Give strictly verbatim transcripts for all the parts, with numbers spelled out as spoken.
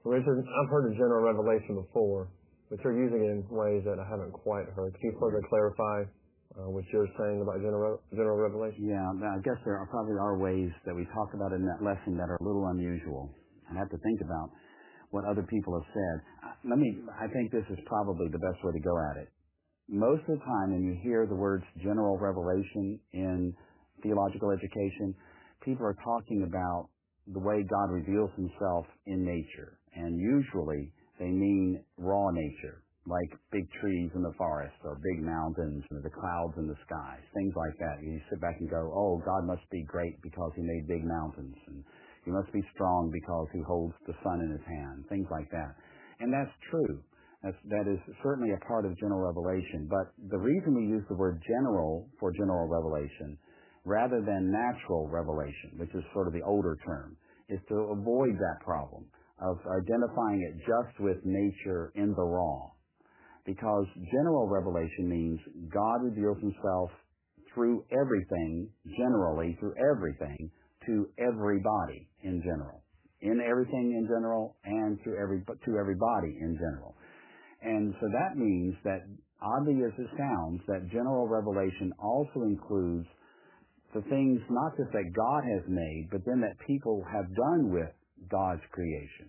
Richard, I've heard of general revelation before, but you're using it in ways that I haven't quite heard. Can you further clarify uh, what you're saying about general general revelation? Yeah, I guess there are probably are ways that we talk about in that lesson that are a little unusual. I have to think about what other people have said. Let me. I think this is probably the best way to go at it. Most of the time, when you hear the words general revelation in theological education, people are talking about the way God reveals himself in nature. And usually they mean raw nature, like big trees in the forest or big mountains or the clouds in the skies, things like that. You sit back and go, oh, God must be great because he made big mountains, and he must be strong because he holds the sun in his hand, things like that. And that's true. That's, that is certainly a part of general revelation. But the reason we use the word general for general revelation rather than natural revelation, which is sort of the older term, is to avoid that problem of identifying it just with nature in the raw. Because general revelation means God reveals himself through everything, generally through everything, to everybody in general. In everything in general and to every to everybody in general. And so that means that, oddly as it sounds, that general revelation also includes the things not just that God has made, but then that people have done with God's creation.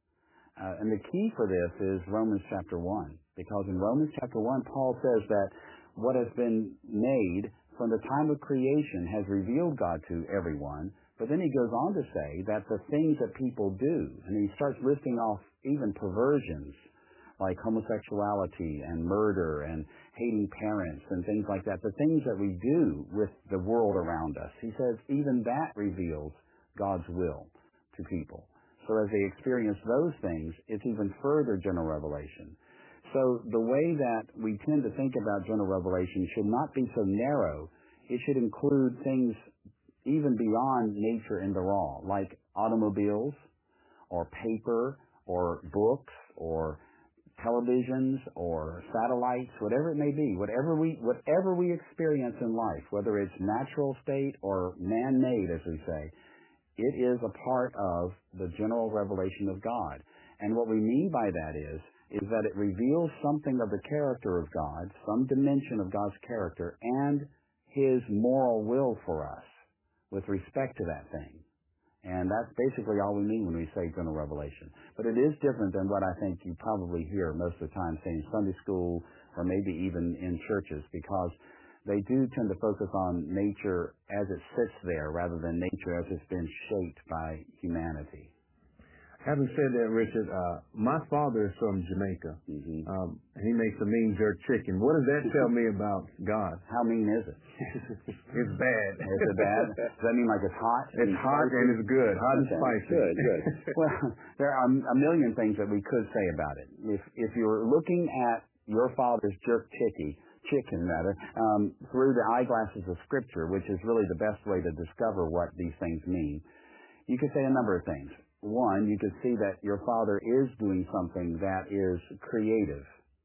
Uh, and the key for this is Romans chapter one. Because in Romans chapter one, Paul says that what has been made from the time of creation has revealed God to everyone. But then he goes on to say that the things that people do, and he starts listing off even perversions, like homosexuality and murder and hating parents and things like that, the things that we do with the world around us. He says even that reveals God's will to people. So as they experience those things, it's even further general revelation. So the way that we tend to think about general revelation should not be so narrow. It should include things even beyond nature in the raw, like automobiles or paper or books or televisions or satellites, whatever it may be, whatever we whatever we experience in life, whether it's natural state or man-made, as we say, it is a part of the general revelation of God. And what we mean by that is, is that it reveals something of the character of God, some dimension of God's character, and his moral will for us with respect to that thing. And that's basically all we mean when we say general revelation. But it is different than what I think you probably hear most of the time, say in Sunday school or maybe even in churches, because they do tend to focus on nature as it sits there rather than nature as it's been shaped by humanity. Having said that, Richard, uh, my father is from Jamaica, mm-hmm. um, and he makes a mean jerk chicken. What does that tell me about God? How mean is it? It's bad. Is it bad? Does that mean like it's hot? It's hot spicy? And it's good. Hot and okay. spicy. Good, good. Well, there are a million things that we could say about it. If if you're looking at your father's jerk chicky, chicken rather, um, through the eyeglasses of Scripture, which is really the best way to discover what these things mean, you could say a number of things. One, you could see that your father is doing something that is creative,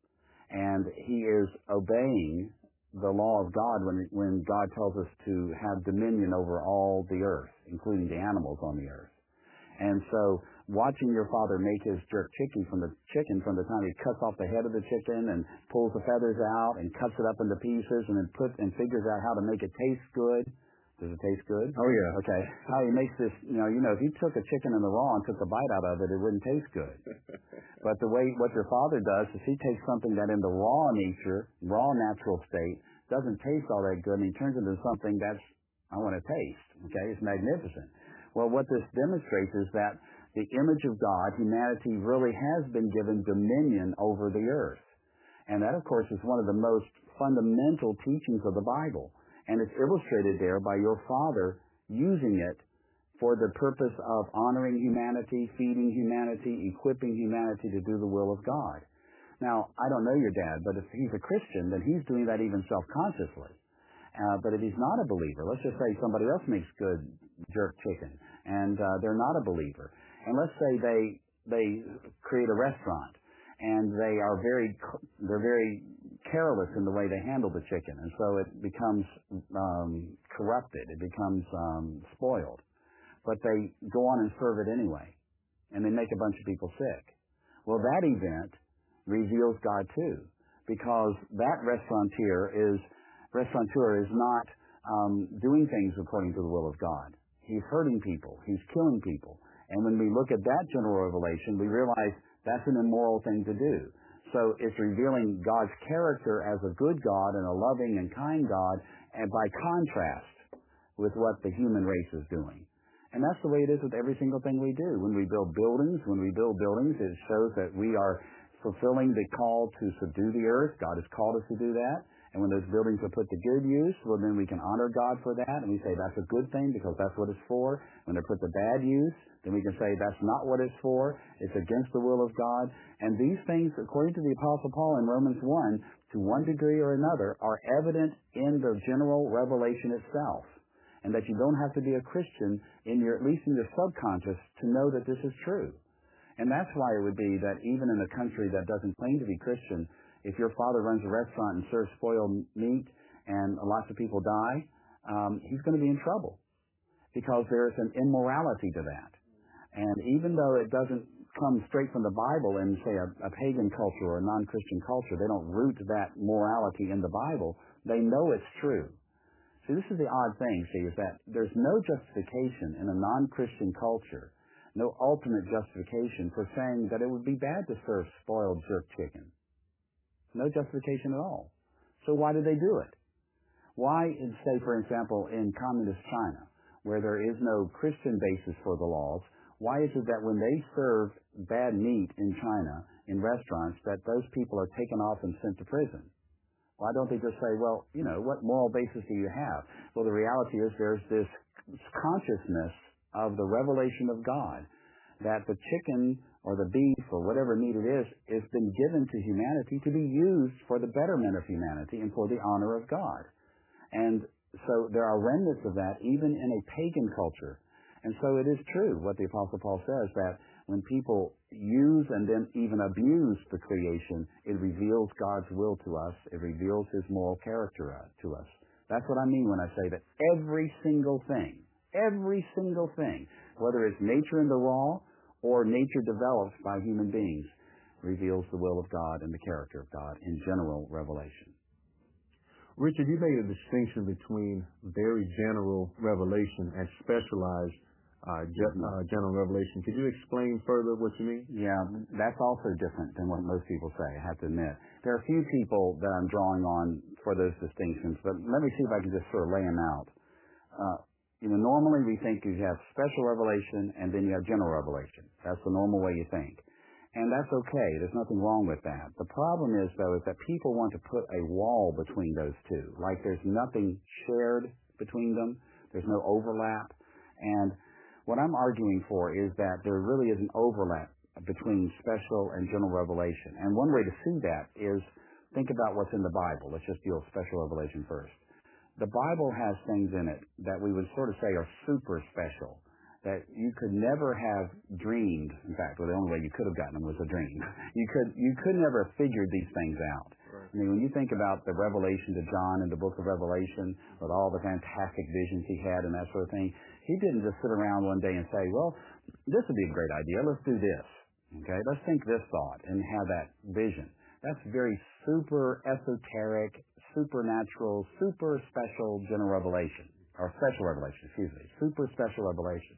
and he is obeying the law of God when when God tells us to have dominion over all the earth, including the animals on the earth. And so, watching your father make his jerk chicken from the chicken from the time he cuts off the head of the chicken and pulls the feathers out and cuts it up into pieces and then puts and figures out how to make it taste good. Does it taste good? Oh, yeah. Okay. How he makes this, you know, you know, if you took a chicken in the raw and took a bite out of it, it wouldn't taste good. But the way, what your father does is he takes something that in the raw nature, raw natural state, doesn't taste all that good, and he turns it into something that's, I want to taste. Okay? It's magnificent. Well, what this demonstrates is that the image of God, humanity really has been given dominion over the earth. And that, of course, is one of the most fundamental teachings of the Bible. And it's illustrated there by your father using it for the purpose of honoring humanity, feeding humanity, equipping humanity to do the will of God. Now, I don't know your dad, but if he's a Christian, then he's doing that even self-consciously. Uh, but if he's not a believer, let's just say somebody else makes good jerk chicken, and uh, they're not a believer. And let's say they they create a restaurant, and they are very they're very careless in the way they handle the chicken, and so it becomes um, corrupted. It becomes um, spoiled. But they go on and serve it anyway. and they make a bunch of people sick. Well, that event reveals God too, because that restaurateur is restaurateur is not um, doing things according to the will of God. He's hurting people. He's killing people. And when we look at that general revelation, we realize that's an immoral thing to do. So it's revealing God's character as a good God and a loving and kind God, and by contrast with what the human race is doing. And that's the way it is with every single thing we do. When we build buildings, when we build buildings, it shows that we are fulfilling the call to subdue the earth. God has called us to do that. And when those buildings are put to good use, well, then we can honor God for that, and we say that's a good thing because that's what it's for. When they're put to bad use, then we can say that's not what it's for. It's against the will of God. And these things, according to the Apostle Paul in Romans one, to one degree or another, are evident in the general revelation itself. And that you don't have to be a Christian, in your, at least in your subconscious, to know that this is true. And that's why it would be that even in a country that doesn't claim to be Christian, if your father runs a restaurant and serves spoiled meat and lots of people die, um, he's going to be in trouble because there's an immorality to that. And even though it doesn't come straight from the Bible in, say, a, a pagan culture or a non-Christian culture, they don't root that morality in the Bible, they know it's true. See, this is the odd thing, see, is that there's no justification in a non-Christian culture, no ultimate justification for saying that it would be bad to serve spoiled jerk chicken. No justification at all. So why do they do it? Why, say, for example, in communist China, where there is no Christian basis for the laws, why is it that when they serve bad meat in China, in restaurants, that those people are taken off and sent to prison? Why don't they just say, well, you know, what moral basis do you have? Well, the reality is there's this consciousness of the revelation of God, that the chicken or the beef or whatever meat it is, has been given to humanity to be used for the betterment of humanity and for the honor of God. And so there are remnants of that even in a pagan culture. And so it is true what the Apostle Paul says, that when people use and then even abuse the creation, it reveals God's will to us. It reveals His moral character to us. That's what I mean when I say that every single thing, every single thing, whether it's nature in the raw or nature developed by human beings, reveals the will of God and the character of God in general revelation. Richard, you made a distinction between very general revelation and specialized uh, ge- uh, general revelation. Could you explain further what you mean? Yeah, that's also different than what most people say, I have to admit. There are a few people that I'm drawing on for those distinctions, but let me see if I can just sort of lay them out. Uh, You know, normally we think you have special revelation and then you have general revelation. That's the normal way you think. And that's okay. There's nothing wrong with that. The problem is, though, is that people want to put a wall between those two. Like there's nothing shared between them. There's no overlap. And what I'm arguing for is that there really is an overlap between special and general revelation. And one way to see that is think about what's in the Bible. Let's just deal with special revelation first. The Bible has things in it that we would sort of say are super special, that you could never have dreamed. In fact, well, the only way you could have gotten them was a dream. You could you could never have figured these things out. Right. I mean, when you think about the revelation to John in the book of Revelation, with all the fantastic visions he had and that sort of thing, he didn't just sit around one day and say, well, this would be a great idea. Let's do this. Okay, let's think this thought and have that vision. That's very super esoteric, supernatural, super special general revelation, or special revelation, excuse me, super special revelation.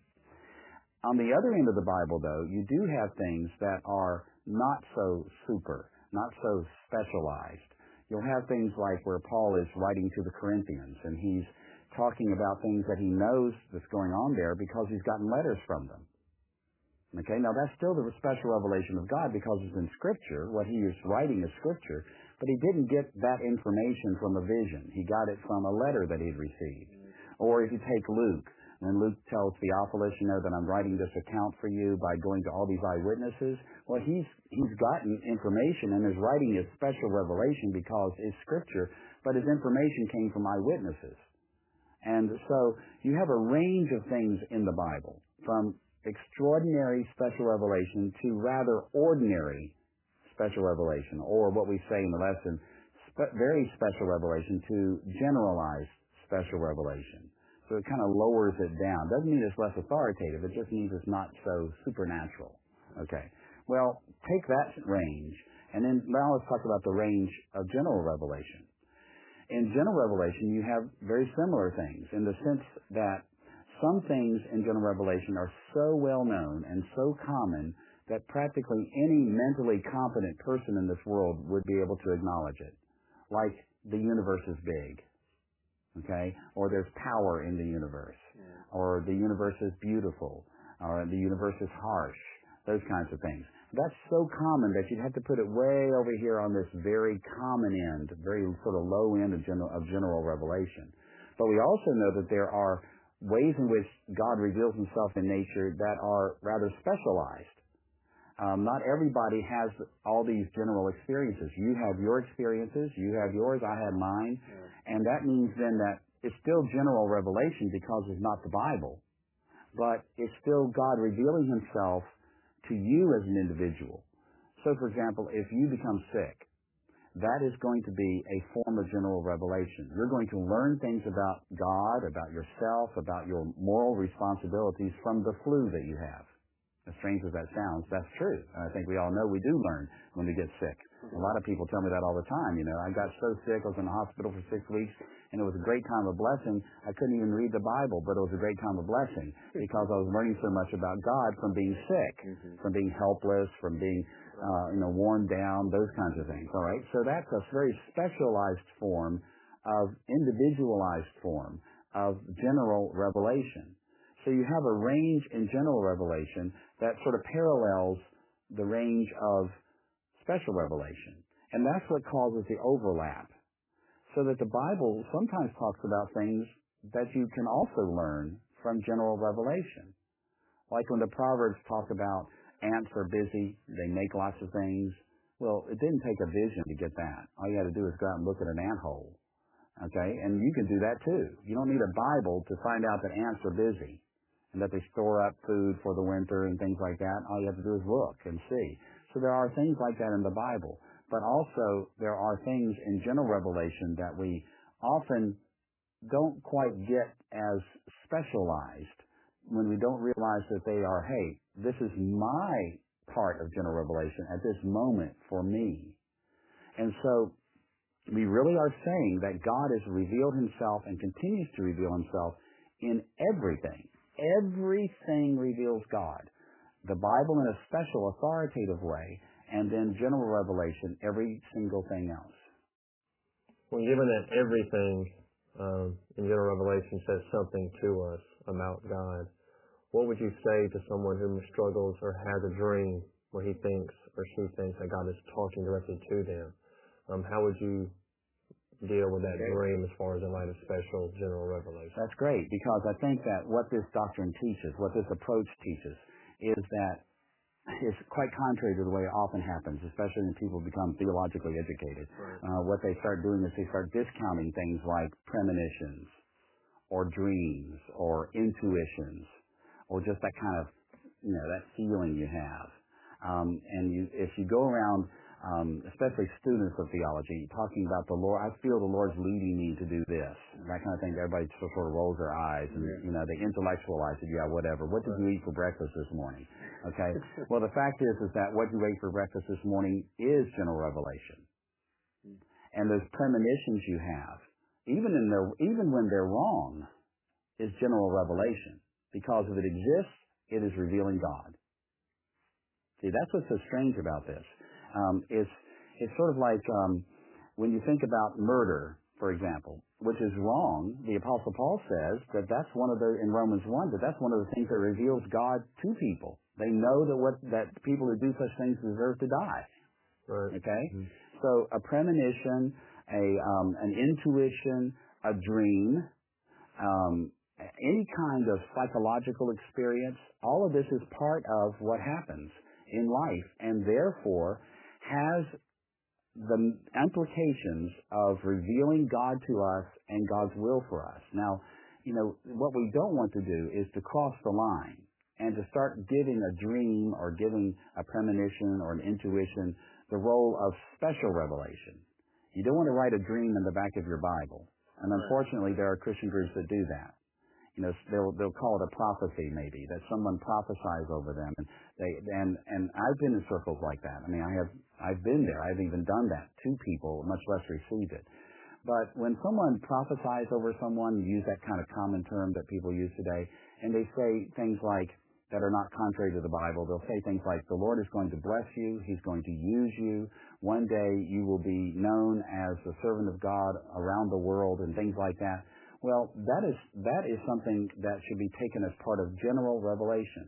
On the other end of the Bible, though, you do have things that are not so super, not so specialized. You'll have things like where Paul is writing to the Corinthians, and he's talking about things that he knows that's going on there because he's gotten letters from them. Okay, now that's still the special revelation of God because it's in Scripture. What he is writing is Scripture, but he didn't get that information from a vision. He got it from a letter that he'd received. Or if you take Luke, when Luke tells Theophilus, you know, that I'm writing this account for you by going to all these eyewitnesses, well, he's he's gotten information, and his writing is special revelation because it's Scripture, but his information came from eyewitnesses. And so you have a range of things in the Bible, from extraordinary special revelation to rather ordinary special revelation, or what we say in the lesson, spe- very special revelation to generalized special revelation. So it kind of lowers it down. Doesn't mean it's less authoritative. It just means it's not so supernatural. Okay. Well, take that range, and then now let's talk about the range of general revelation. In general revelation, you have very similar things in the sense that some things in general revelation are so well known and so common that practically any mentally competent person in this world would be able to acknowledge it. Like the universe is big, okay? Or there's power in the universe, or the universe is beautiful, or the universe is harsh, those kinds of things. That's so common that you'd have to put it way over here on this very common end, very sort of low end of general, of general revelation. But we also know that there are ways in which God reveals himself in nature that are rather specialized. Um, not everybody has all these general experiences. You have your experiences, you have yours, I have mine, yeah. And that means then that it's still general revelation because it's not the Bible, but it's still God revealing himself to you as an individual. So, for example, if you become sick, that is going to be a form of general revelation. You're going to learn things about God, about yourself, about your moral responsibilities from the flu that you have. As strange as that sounds, that's true. I think we all know we do learn when we get sick. A lot of people tell me that all the time. You know, I got so sick, I was in the hospital for six weeks, and it was a great time of blessing. I couldn't even read the Bible, but it was a great time of blessing because I was learning so much about God from being sick, mm-hmm. from being helpless, from being, uh, you know, worn down, those kinds of things. All right, so that's a very specialized form of individualized form of general revelation. So you have a range in general revelation that sort of parallels the range of special revelation. And that's what causes the overlap. So that the Bible sometimes talks about things that you can also learn from general revelation. Like when the Proverbs talk about ants are busy, they make lots of things. Well, it didn't take a vision to get that. All you had to do is go out and look at an ant hole. Okay? And you can do that too. You don't need a Bible to find out that ants are busy and that they store up food for the winter and things like that. All you have to do is look and see. So there are things like that in the Bible. But also there are things in general revelation that we often don't quite get as specialized when we don't realize that they are, hey, this is my part of general revelation at this moment for me. And so we really are saying that God has revealed himself and continues to reveal himself in everything. Everything reveals God. The Bible in a special authoritative way, and then general revelation, every single thing else. Well, given that everything um, in general revelation says something to us about God, what would you say to someone who struggles or has a dream where he thinks or she thinks that God is talking directly to them? Um, how would you deal with that dream as far as in light of special general revelation? That's great, because I think that what this doctrine teaches, what this approach teaches, is that it's quite contrary to the way it often happens, especially when people become theologically educated. Right. Uh, what they start doing is they start discounting things like premonitions or dreams or intuitions or just that kind of, you know, that feeling you have. Um, and you, if you go around, Um, especially students of theology, talking about the Lord, I feel the Lord's leading me to do this, that kind of thing. Everybody sort of rolls their eyes and, yeah. you know, they intellectualize it. Yeah, whatever. What did you eat for breakfast this morning? Okay. Well, the fact is, is that what you ate for breakfast this morning is general revelation. And those premonitions you have, even in their, even when they're wrong, is general revelation. Because if it exists, it is revealing God. See, that's what's so strange about this. Um, it's, it's sort of like um, when you think about murder, for example, which is wrong. The Apostle Paul says that that's one of the, in Romans one, that that's one of the things that reveals God to people. They know that what that people who do such things deserve to die. Right. Okay? Mm-hmm. So a premonition, a um, an intuition, a dream, um, any kind of psychological experience, all of this is part of what happens in life, and therefore has the implications of revealing God to us and God's will for us. Now, you know, what we don't want to do is to cross the line and to start giving a dream or giving a premonition or an intuition the role of special revelation. You don't want to write a dream in the back of your Bible. And unfortunately, there are Christian groups that do that. You know, they'll they'll call it a prophecy, maybe that someone prophesies over them, and they and and I've been in circles like that. I mean, I have I've been there. I've even done that to people, much less received it. But when someone prophesies over someone, use that kind of common term that people use today, and they say things like that are not contrary to the Bible. They'll say things like, "The Lord is going to bless you. He's going to use you. One day you will be known as the servant of God around the world," and things like that. Well, that is that is something that should be taken as part of general revelation.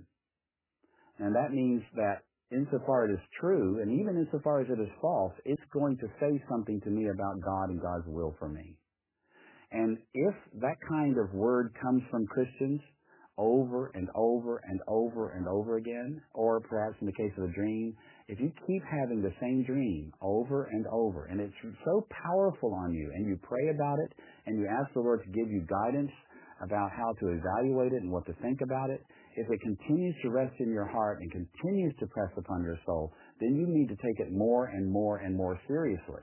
And that means that insofar it is true, and even insofar as it is false, it's going to say something to me about God and God's will for me. And if that kind of word comes from Christians over and over and over and over again, or perhaps in the case of a dream, if you keep having the same dream over and over, and it's so powerful on you, and you pray about it, and you ask the Lord to give you guidance about how to evaluate it and what to think about it, if it continues to rest in your heart and continues to press upon your soul, then you need to take it more and more and more seriously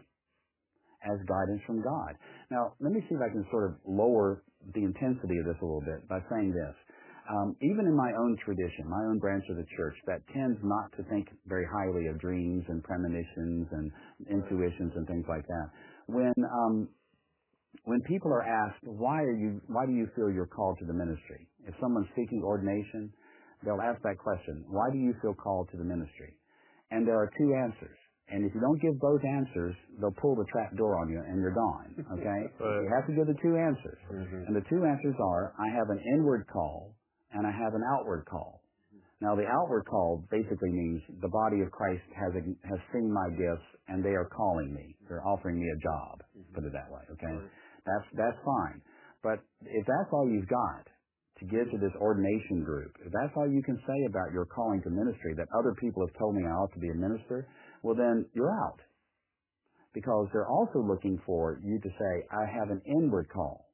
as guidance from God. Now, let me see if I can sort of lower the intensity of this a little bit by saying this. Um, even in my own tradition, my own branch of the church, that tends not to think very highly of dreams and premonitions and intuitions and things like that. When um, when people are asked, why are you, why do you feel you're called to the ministry? If someone's seeking ordination, they'll ask that question, why do you feel called to the ministry? And there are two answers. And if you don't give both answers, they'll pull the trap door on you and you're gone. Okay? You have to give the two answers. Mm-hmm. And the two answers are, I have an inward call and I have an outward call. Now the outward call basically means the body of Christ has a, has seen my gifts and they are calling me. They're offering me a job, mm-hmm. put it that way, okay? Right. That's that's fine. But if that's all you've got to give to this ordination group, if that's all you can say about your calling to ministry, that other people have told me I ought to be a minister, well then you're out. Because they're also looking for you to say, I have an inward call.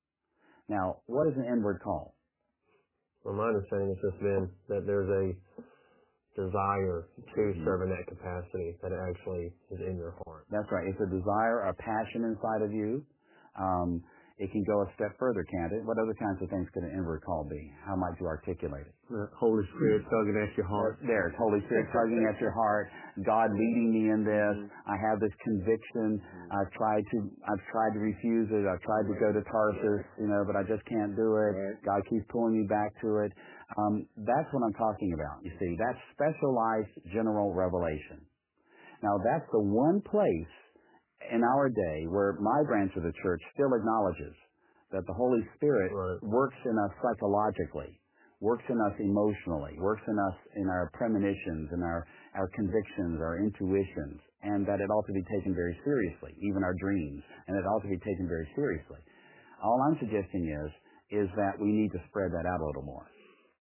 Now, what is an inward call? Well, my understanding has just been that there's a desire to mm-hmm. serve in that capacity that actually is in your heart. That's right. It's a desire, a passion inside of you. Um, it can go a step further, can't it? What other kinds of things could an inward call be? How might you articulate it? Uh, Holy Spirit tugging at your heart. There, it's Holy Spirit tugging at your heart. God leading me in this. Mm-hmm. I have this conviction. Mm-hmm. I've tried to, I've tried to refuse it. I've tried to go to Tarsus, you know, but I just can't do it. Right. God keeps pulling me back to it. Um, that's what I'm talking about. You see, that's specialized general revelation. Now, that's the one place in our day where my branch of the church still acknowledges that the Holy Spirit right. works in us psychologically, works in us emotionally, works in us in our premonitions and our, our convictions, our intuitions, and that it ought to be taken very seriously, even our dreams, and it ought to be taken very seriously. All I'm suggesting is, is that we need to spread that out a little more.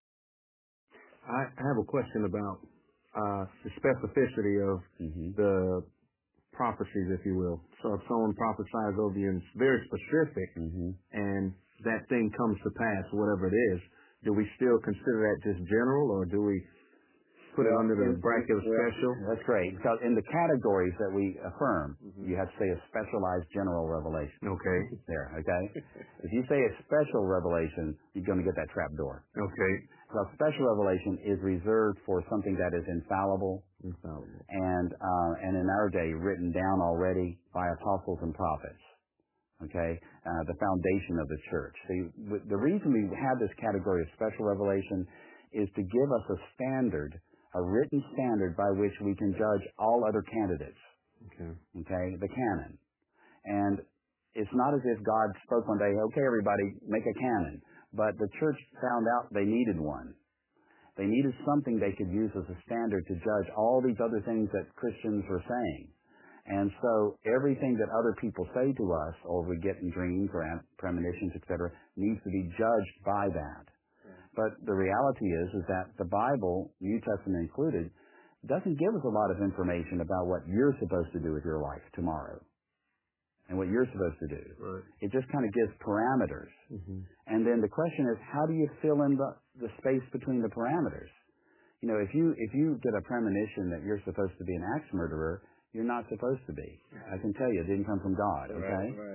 I have a question about uh, the specificity of mm-hmm. the prophecies, if you will. So if someone prophesies over you and it's very specific, mm-hmm. and that thing comes to pass, whatever it is, do we still consider that just general, or do we put well, it under the bracket of special? That's great. Because in the categories that we affirm, mm-hmm. you have to say a specialized general revelation. Okay. There, okay? If you say a special revelation, you're going to get that trap door. Okay. So special revelation is reserved for something that is infallible, infallible. and uh, and in our day written down already by apostles and prophets. Okay, uh, the foundation of the church. See, the reason we have this category of special revelation is to give us a standard, a written standard by which we can judge all other candidates. Okay. Okay, the canon. And it's not as if God spoke one day, okay, everybody, make a canon. But the church found out they needed one. They needed something they could use as a standard to judge all these other things that Christians were saying. And so everything that other people say to us, or we get in dreams or premonitions, et cetera, needs to be judged by that. But the reality is, is that the Bible, New Testament included, doesn't give us a lot of information about what you're supposed to do with your life tomorrow and what you're supposed to do. Right. It just kind of gives parameters. Mm-hmm. And then the question is, how do you fill in the, the space between the parameters? You know, if you if you get a premonition that you're supposed to be an axe murderer, you're not supposed to be. I can tell you, it didn't come from God, okay? Right, right.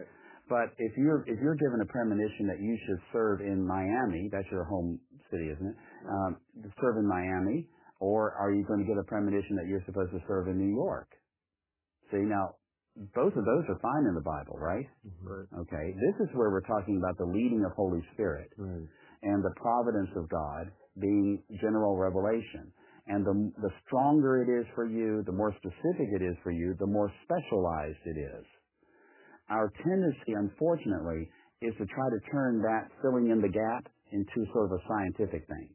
But if you're if you're given a premonition that you should serve in Miami, that's your home city, isn't it? Um, serve in Miami, or are you going to get a premonition that you're supposed to serve in New York? See, now both of those are fine in the Bible, right? Right. Okay, this is where we're talking about the leading of Holy Spirit Right. and the providence of God being general revelation. And the the stronger it is for you, the more specific it is for you, the more specialized it is. Our tendency, unfortunately, is to try to turn that filling in the gap into sort of a scientific thing,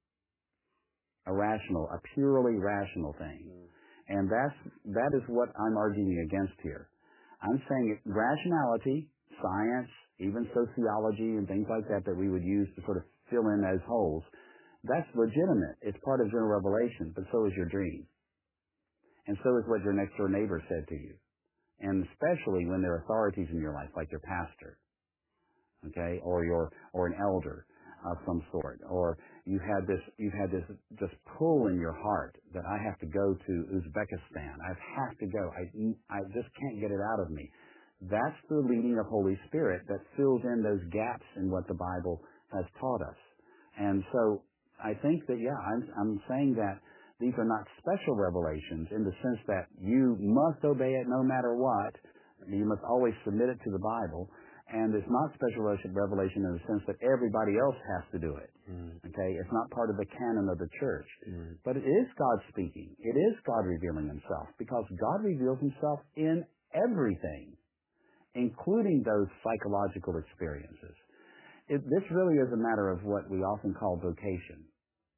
a rational, a purely rational thing. Mm. And that's, that is what I'm arguing against here. I'm saying rationality, science, even sociology and things like that that we would use to sort of fill in as holes, that's legitimate. It's part of general revelation, but so is your dream. And so is what your next door neighbor said to you. And especially when there are authorities in your life, like your pastor, okay, or your, or an elder of some sort, or you had this, you've had this just pull in your heart that I have to go to Uzbekistan. I have to go. I, I just can't get it out of me. That's the leading of Holy Spirit that fills in those gaps in what the Bible has taught us. And so I think that, yeah, I'm, I'm saying that these are not special revelations in the sense that you must obey it no matter what. You must always submit it to the Bible. And it's not special revelation in the sense that everybody else has to do it. Mm. Okay? It's not part of the canon of the church. Mm. But it is God speaking. It is God revealing himself, because God reveals himself in everything, including those psychological experiences. It, this really is a matter of what we often call vocation.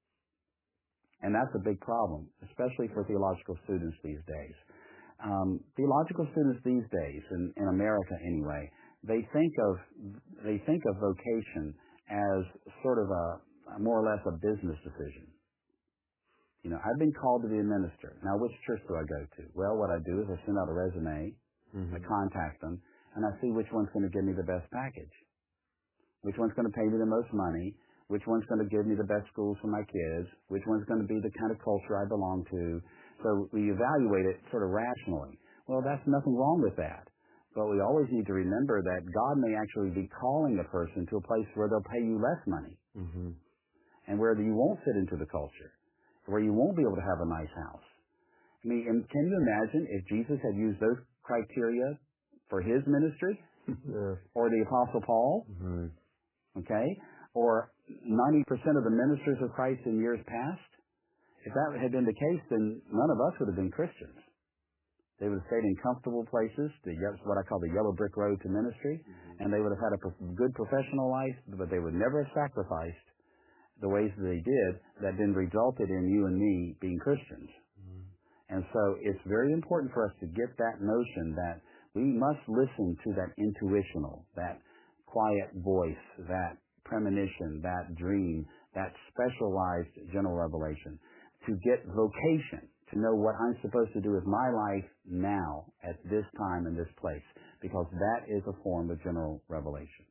And that's a big problem, especially for theological students these days. Um, theological students these days, in, in America anyway, they think of they think of vocation as sort of a, a more or less a business decision. You know, I've been called to be a minister. Now, which church do I go to? Well, what I do is I send out a resume, mm-hmm. I contact them, and I see which one's going to give me the best package, which one's going to pay me the most money, which one's going to give me the best schools for my kids, which one's going to be the kind of culture I belong to. So we evaluate it sort of rationally. Well, that's nothing wrong with that. But we always need to remember that God may actually be calling a person to a place where they'll pay you less money, mm-hmm. and where you won't fit into the culture, where you won't be able to have a nice house. I mean, and can you imagine if Jesus had used those criteria for his ministry? Yeah. Or the Apostle Paul? Mm-hmm. Okay? Or ninety percent of the ministers of Christ in years past? If that had been the case, then none of us would have been Christians. They would have stayed in comfortable places, the, what I call the yellow brick road to ministry, mm-hmm. and they would have had a good professional life, but they would never have sacrificed the ways that they did that then resulted in you and me being Christians. Mm-hmm. And so it's very important for us to get that notion that we must listen to that intuitional, that quiet voice, that premonition, that dream, that specialized general revelation, to get vocation, to know what I'm supposed to do with my life now at this time and this place, because that is a form of general revelation.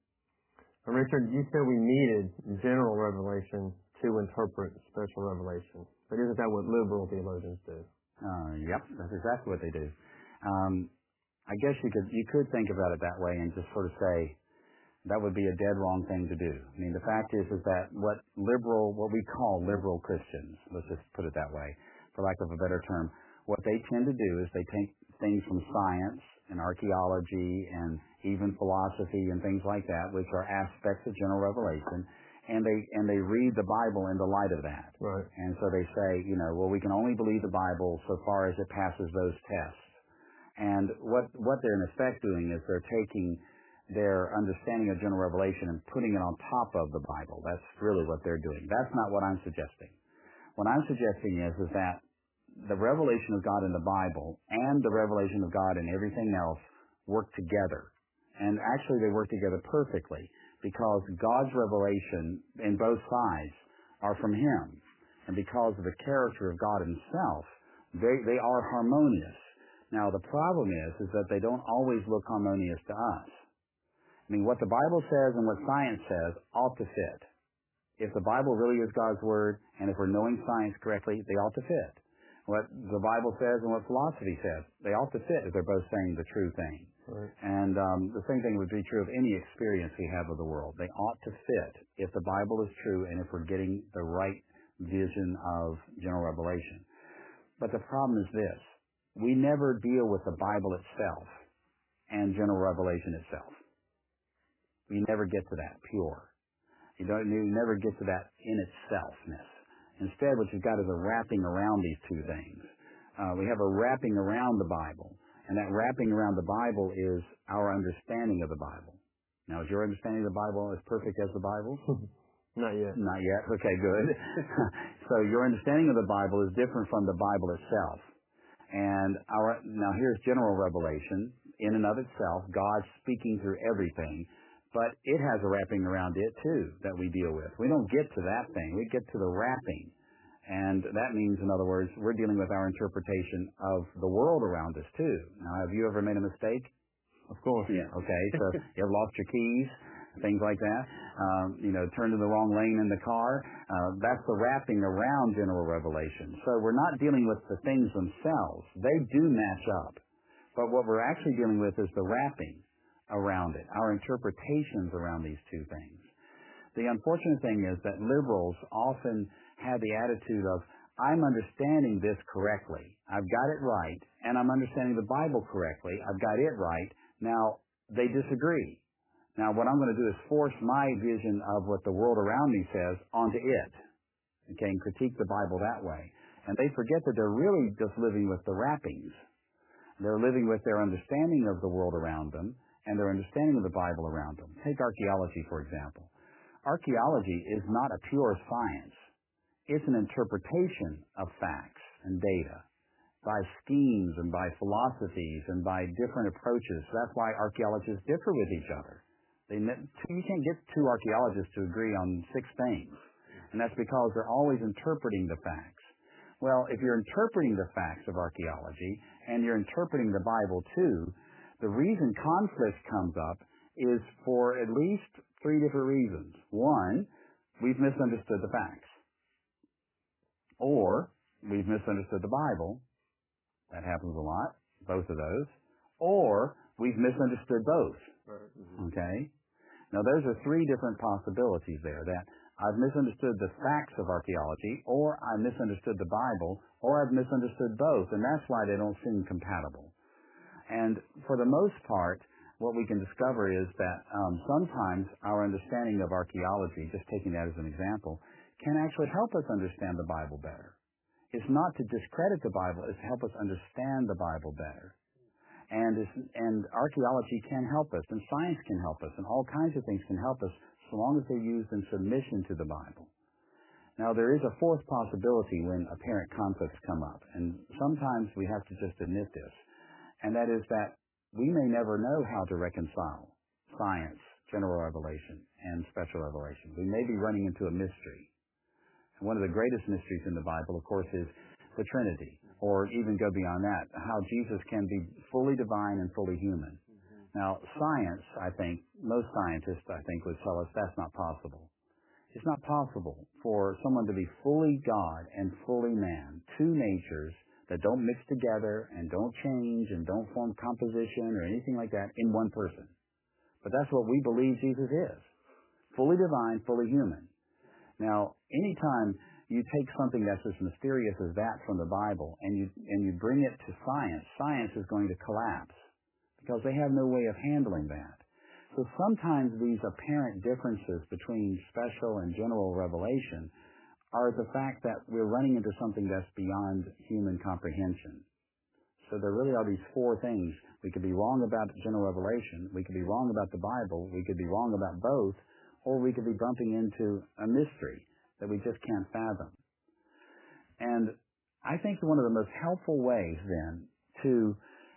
Richard, you said we needed general revelation to interpret special revelation, but isn't that what liberal theologians do? Uh, yep, that's exactly what they do. Um, I guess you could you could think about it that way and just sort of say, that would be a dead wrong thing to do. I mean, the fact is, is that what liberal, what we call liberal Christians, let's just put it that way, for lack of a better term, what they tend to do is they take things from science and archaeology and even philosophy and things like that, which are aspects of general revelation, and they and they read the Bible in the light of that. Right. And so they say, you know, well, we can only believe the Bible so far as it passes those tests. And what what they're in effect doing is they're taking their understanding of general revelation and putting it on top of the Bible. That's really what they're doing. That's not what I'm suggesting. What I'm suggesting is, is that the revelation of God in the Bible and the revelation of God in everything else work together. And actually they work together perfectly, because God's revelation in both sides are from Him. And because of the character of God Himself, they, they are harmonious. Now the problem is, is that they don't always look harmonious to us. I mean, what the Bible says and what science says ought to fit. If the Bible really is God's Word, and if we're knowing science correctly, they ought to fit. What the Bible says and what philosophy says, they ought to fit if they're both saying the true thing. Right. And um, the same thing would be true of any experience we have of the world. They ought to fit if the Bible is true and if we're getting the right vision of general revelation. But the problem is this. We never deal with the Bible itself and general revelation itself. We never get to that pure. You don't you never get to that in itselfness. Instead, what you've got is a wrapping around these two things. Uh, we have a wrapping around the Bible, and that wrapping around the Bible is our understanding of the Bible. Now, is your understanding of the Bible as perfect as the Bible? Not yet. Not yet. Okay, good. So your understanding of the Bible is different from the Bible itself. And our now here's general revelation in and of itself, God speaking through everything, but it has a wrapping around it too that we deal with. We don't get to that thing. We get to the wrapping. And that means, in other words, we're dealing with our interpretation of the world around us too. Now, have you ever made a mistake? Of course. Yeah. Okay. So you ever lost your keys? Things like that. Um, you know, turned in the wrong lane in the car. Uh, that's the wrapping around general revelation. So we're not dealing with the things themselves. They do match up. But what we're actually dealing with is the wrapping around it, our interpretations around these two things. The unfortunate thing is that liberals often have the attitude of, I'm understanding this correctly. I've got it right, and I'm understanding the Bible correctly. I've got it right. Now, they disagree. Now, what I'm going to do is force my vision of what the world around me says onto it, okay, and critique the Bible that way. And they forget that they're really just living with the wrappings. They're living with their understanding of the world around them and their understanding of the Bible around them. Take archaeology, for example. Archaeology is not a pure science. It's an interpretation of facts and data by schemes and by philosophies and by different approaches. That's why archaeologists differ with each other. They, you can't get two archaeologists to agree on six things, and that's because they're always interpreting the facts. Well, if you're interpreting the facts of archaeology and you're interpreting the Bible too, the reason conflict comes up is for at least three different reasons. One, we've misunderstood the facts. Or we've misunderstood the Bible. That happens a lot, both of those. Or we've misunderstood both. Okay? Now, those are three different possibilities there, that I've misunderstood the facts of archaeology, or I misunderstood the Bible, or I've misunderstood both, and that's why they don't seem compatible. And for the most part, what we can discover is that um, sometimes our understanding of archaeology, just taking that as an example, can actually help us understand the Bible better. It's not to discredit the Bible, it's to help us understand the Bible better. And, and archaeology can help us, and science can help us, and all kinds of things can help us, so long as they're used in submission to the Bible. Now, there is a fourth possibility when apparent conflicts come up, and sometimes we have to just admit this, and that is that we may never know how to reconcile science, general revelation, and special revelation. We may be running into a mystery. And one of the greatest mysteries in the Bible, of course, is the Trinity, or even go beyond that, how Jesus can be fully divine and fully human. Mm-hmm. Now, science, I think, most scientists, I think, would tell us that's not possible. It's not possible for someone to be fully God and fully man, two natures that don't mix together and don't change and don't form composition or anything like that in one person. But that's what we believe Jesus is, fully divine, fully human. Now, anytime you take something that's as mysterious as that from the Bible and you and you bring it to science, science is going to collapse because they have no way of handling that. So sometimes these apparent differences between special and general revelation are the fact that we're running into something that's beyond human comprehension. So there really are these four things. We could be wrong about general revelation, we could be wrong about the Bible, we could be wrong about both, or we could be bumping into a mystery that we just can't fathom. And I think one of the most helpful ways then to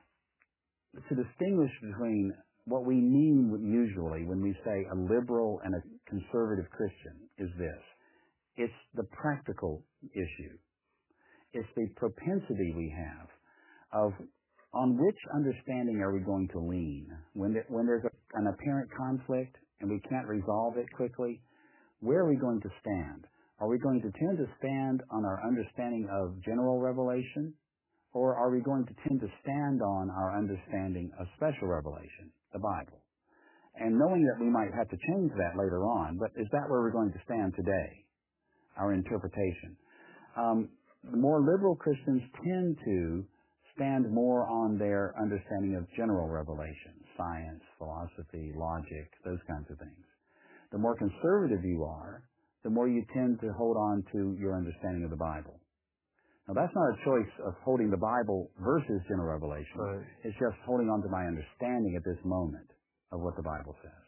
to distinguish between what we mean usually when we say a liberal and a conservative Christian is this. It's the practical issue. It's the propensity we have of on which understanding are we going to lean? When, there, when there's a, an apparent conflict and we can't resolve it quickly, where are we going to stand? Are we going to tend to stand on our understanding of general revelation, Or are we going to tend to stand on our understanding of special revelation, the Bible? And knowing that we might have to change that later on, but is that where we're going to stand today? Our interpretation. Um, the more liberal Christians tend to stand more on their understanding of general revelation, science, philosophy, logic, those kinds of things. The more conservative you are, the more you tend to hold on to your understanding of the Bible. Now, that's not a choice of holding the Bible versus general revelation. Right. It's just holding on to my understanding at this moment of what the Bible says.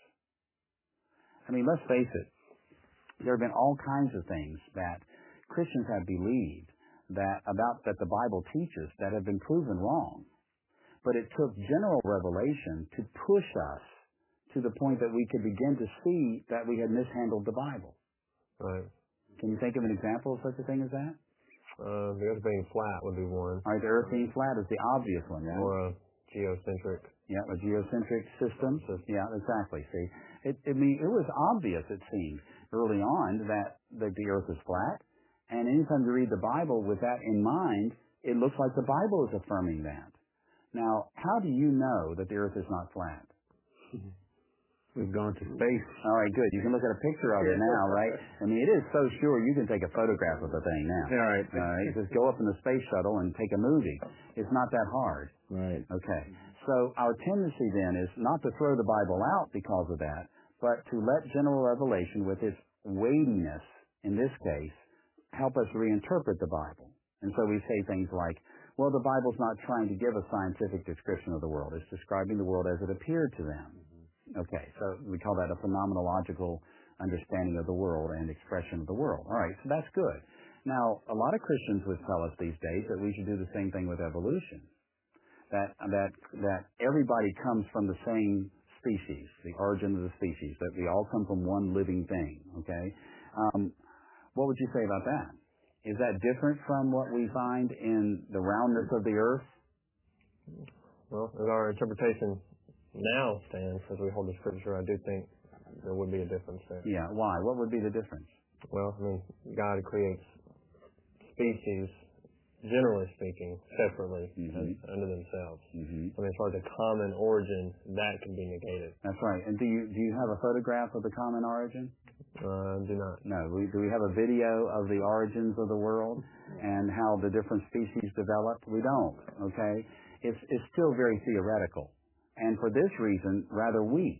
I mean, let's face it, there have been all kinds of things that Christians have believed that about that the Bible teaches that have been proven wrong. But it took general revelation to push us to the point that we could begin to see that we had mishandled the Bible. Right. Can you think of an example of such a thing as that? Uh, the earth being flat would be one. All right, the earth being flat is the obvious one, right? Or a geocentric. Yeah, a geocentric system. Yeah, exactly. See, it, I mean, it was obvious, it seemed, early on that, that the earth is flat. And anytime you read the Bible with that in mind, it looks like the Bible is affirming that. Now, how do you know that the earth is not flat? We've gone to space. All right, good. You can look at a picture of it now, right? I mean, it is so sure you can take a photograph of the thing now. All right. All right. Just go up in the space shuttle and take a movie. It's not that hard. Right. Okay. So our tendency then is not to throw the Bible out because of that, but to let general revelation with its weightiness, in this case, help us reinterpret the Bible. And so we say things like, well, the Bible's not trying to give a scientific description of the world. It's describing the world as it appeared to them. Okay, so we call that a phenomenological understanding of the world and expression of the world. All right, so that's good. Now, a lot of Christians would tell us these days that we should do the same thing with evolution. That, that, that everybody comes from the same species, the origin of the species, that we all come from one living thing, okay? Um, what would you say about that? Is that different from what we find in the roundness of the earth? Well, as our interpretation now stands, as we hold the scripture, I do think there would be a difference there. Yeah, why? What would be the difference? Well, I mean, God creates species, generally speaking, separately, mm-hmm. as, under themselves. Mm-hmm. I mean, as far as a common origin, that can be negated. That's right. And do you do you have a photograph of the common origin? Uh, do not. No. We, do we have a video of the origins of the world and how the different species developed? We don't. Okay. It's it's still very theoretical. And for this reason, rather weak.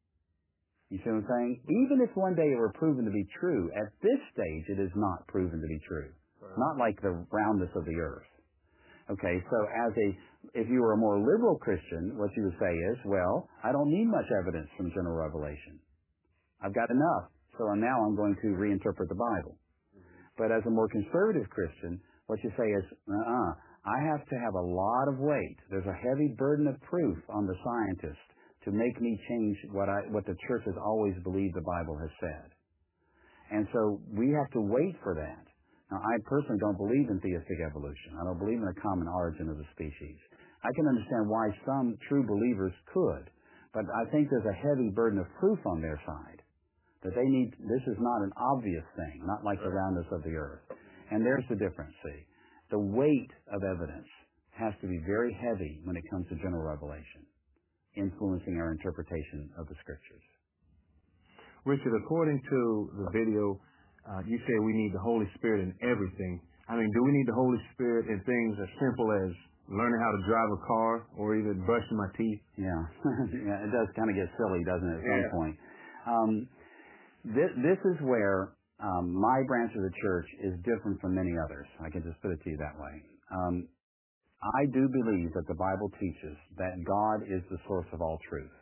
You see what I'm saying? Even if one day it were proven to be true, at this stage it is not proven to be true. Right. Not like the roundness of the earth. Okay, so as a, if you were a more liberal Christian, what you would say is, well, I don't need much evidence from general revelation. I've got enough, so now I'm going to reinterpret the Bible. But as a more conservative Christian, what you say is, uh-uh, I have to have a lot of weight. There's a heavy burden of proof on the scientist to make me change what I what the church has always believed the Bible has said. And so we have to wait for that. Now, I personally don't believe in theistic evolution. I don't believe in a common origin of the species. I can understand why some true believers could, but I think there's a heavy burden of proof on their side. That they need, this is not an obvious thing, not like the roundness of the earth. And there's the difference, see. The weight of evidence has to be very heavy when it comes to general revelation, influencing our interpretation of the Scriptures. Richard, according to the video, uh, you say we need the Holy Spirit in everything. I mean, do we need the Holy Spirit in things as simple as learning how to drive a car or even brushing my teeth? Yeah, yeah, it does kind of get silly, doesn't it, at some yeah. point? Um, this, this is where Um, my branch of the church is different from many others. I can just put it to you that way. Um, I do believe that the Bible teaches that God is the source of all truth.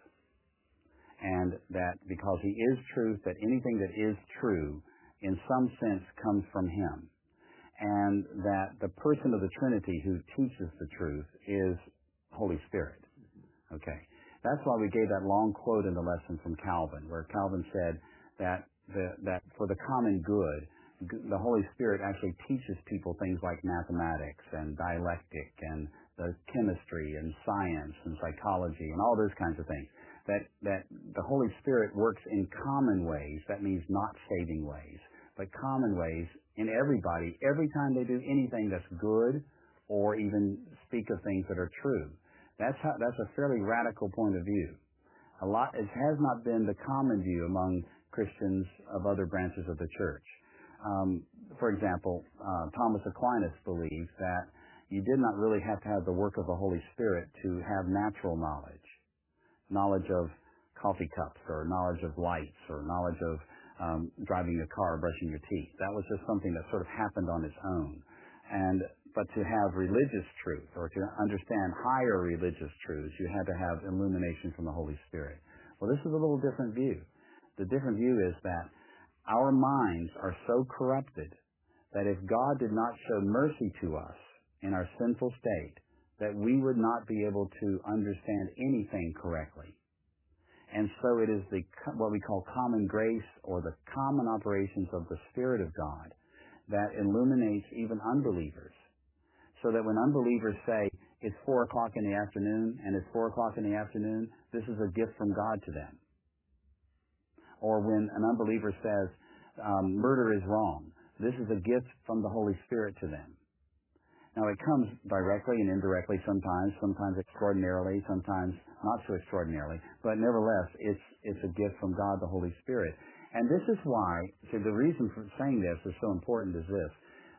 And that because He is truth, that anything that is true, in some sense, comes from Him. And that the person of the Trinity who teaches the truth is Holy Spirit. Okay. That's why we gave that long quote in the lesson from Calvin, where Calvin said that The, that for the common good, the Holy Spirit actually teaches people things like mathematics and dialectic and the chemistry and science and psychology and all those kinds of things. That, that the Holy Spirit works in common ways. That means not saving ways, but common ways in everybody. Every time they do anything that's good or even speak of things that are true. That's how, that's a fairly radical point of view. A lot, it has not been the common view among Christians of other branches of the church. Um, for example, uh, Thomas Aquinas believed that you did not really have to have the work of the Holy Spirit to have natural knowledge, knowledge of coffee cups or knowledge of lights or knowledge of um, driving a car, brushing your teeth. That was just something that sort of happened on its own. And but to have religious truth or to understand higher religious truths, you had to have illumination from the Holy Spirit. Well, this is a little different view. The different view is that our minds are so corrupted that if God did not show mercy to us in our sinful state, that we would not be able to understand anything correctly. And so it is the what we call common grace or the common operations of the Spirit of God that illuminates even unbelievers. So that when unbelievers say, it's four o'clock in the afternoon, and it's four o'clock in the afternoon, this is a gift from God to them. Or when an unbeliever says, um, murder is wrong, this is a gift from the Holy Spirit to them. Now it comes directly and indirectly sometimes, sometimes extraordinarily, sometimes not so extraordinarily, but nevertheless, it's, it's a gift from God, the Holy Spirit. And this is why, so the reason for saying this is so important is this.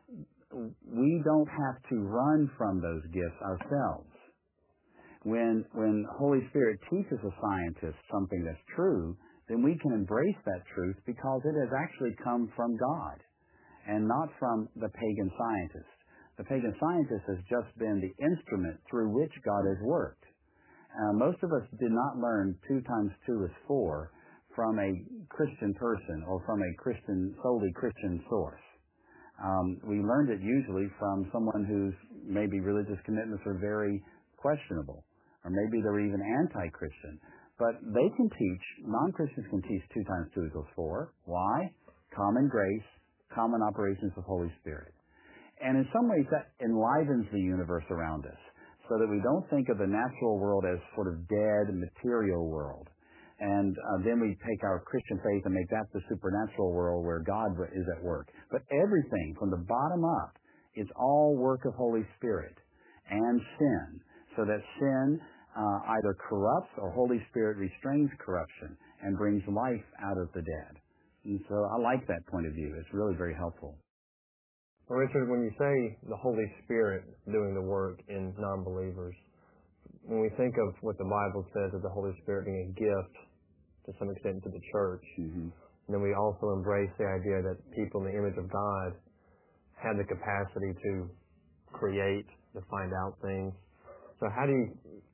We don't have to run from those gifts ourselves. When when Holy Spirit teaches a scientist something that's true, then we can embrace that truth because it has actually come from God and not from the pagan scientist. The pagan scientist has just been the instrument through which God has worked. Uh, most of us did not learn two times two is four from a Christian person or from a Christian, solely Christian source. Um, we learned it usually from someone whose maybe religious commitments are very questionable, or maybe they're even anti-Christian. But they can teach, non-Christians can teach two times two equals four. Why? Common grace, common operations of Holy Spirit. And in some ways that enlivens the universe around us, so that we don't think of the natural world as sort of dead, material world. And uh, then we take our Christian faith and make that the supernatural world where God is at work. But everything from the bottom up is all work of Holy Spirit and sin, so that sin uh, either corrupts or Holy Spirit restrains corruption and brings life out of the dead. And so I like that point of view. It's really very helpful. Well, Richard, when you say the Holy Spirit doing the work in non-believers, when we think of what the Bible says of the Holy Spirit being a gift to some extent to the church, mm-hmm. and then we also embrace the idea that people in the image of God have the capacity to create, to find out things. So how do you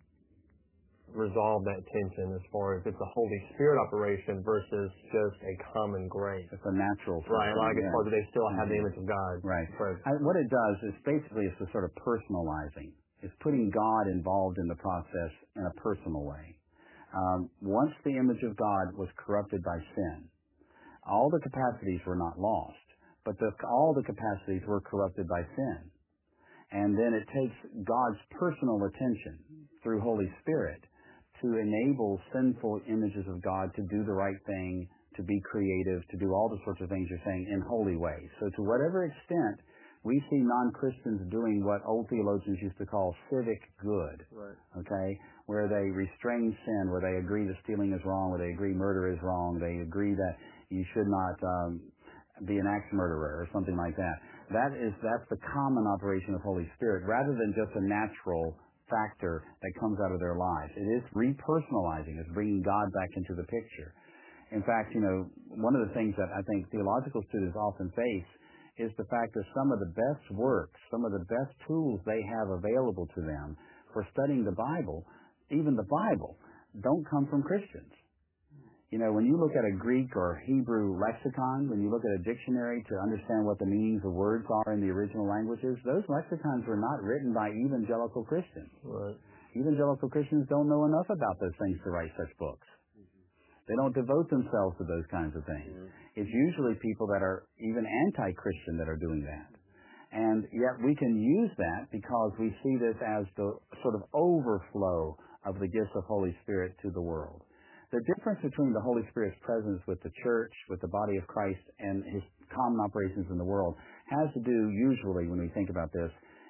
resolve that tension as far as it's a Holy Spirit operation versus just a common grace? It's a natural system. Right, like yeah. as far as they still have mm-hmm. the image of God. Right. I, what it does is basically it's a sort of personalizing. It's putting God involved in the process in a personal way. Um, once the image of God was corrupted by sin, all the capacities were not lost, but the, all the capacities were corrupted by sin. And then it takes God's personal attention through Holy Spirit to enable sinful images of God to do the right thing, to be creative, to do all the sorts of things you're saying in holy ways. So to whatever extent we see non-Christians doing what old theologians used to call civic good, right. okay, where they restrain sin, where they agree that stealing is wrong, where they agree murder is wrong, they agree that you should not um, be an axe murderer or something like that. That is, that's the common operation of Holy Spirit, rather than just a natural factor that comes out of their lives. It is repersonalizing. It's bringing God back into the picture. In fact, you know, one of the things that I think theological students often face is the fact that some of the best works, some of the best tools they have available to them for studying the Bible, even the Bible, don't come from Christians. You know, when you look at a Greek or Hebrew lexicon, when you look at a dictionary to understand what the meanings of words are in the original languages, those lexicons were not written by evangelical Christians. Right. Evangelical Christians don't know enough about those things to write such books. They don't devote themselves to those kinds of things. Mm-hmm. It's usually people that are even anti-Christian that are doing that. And yet we can use that because we see this as the sort of overflow of the gifts of Holy Spirit to the world. The difference between the Holy Spirit's presence with the church, with the body of Christ, and his common operations in the world has to do, usually when we think about this,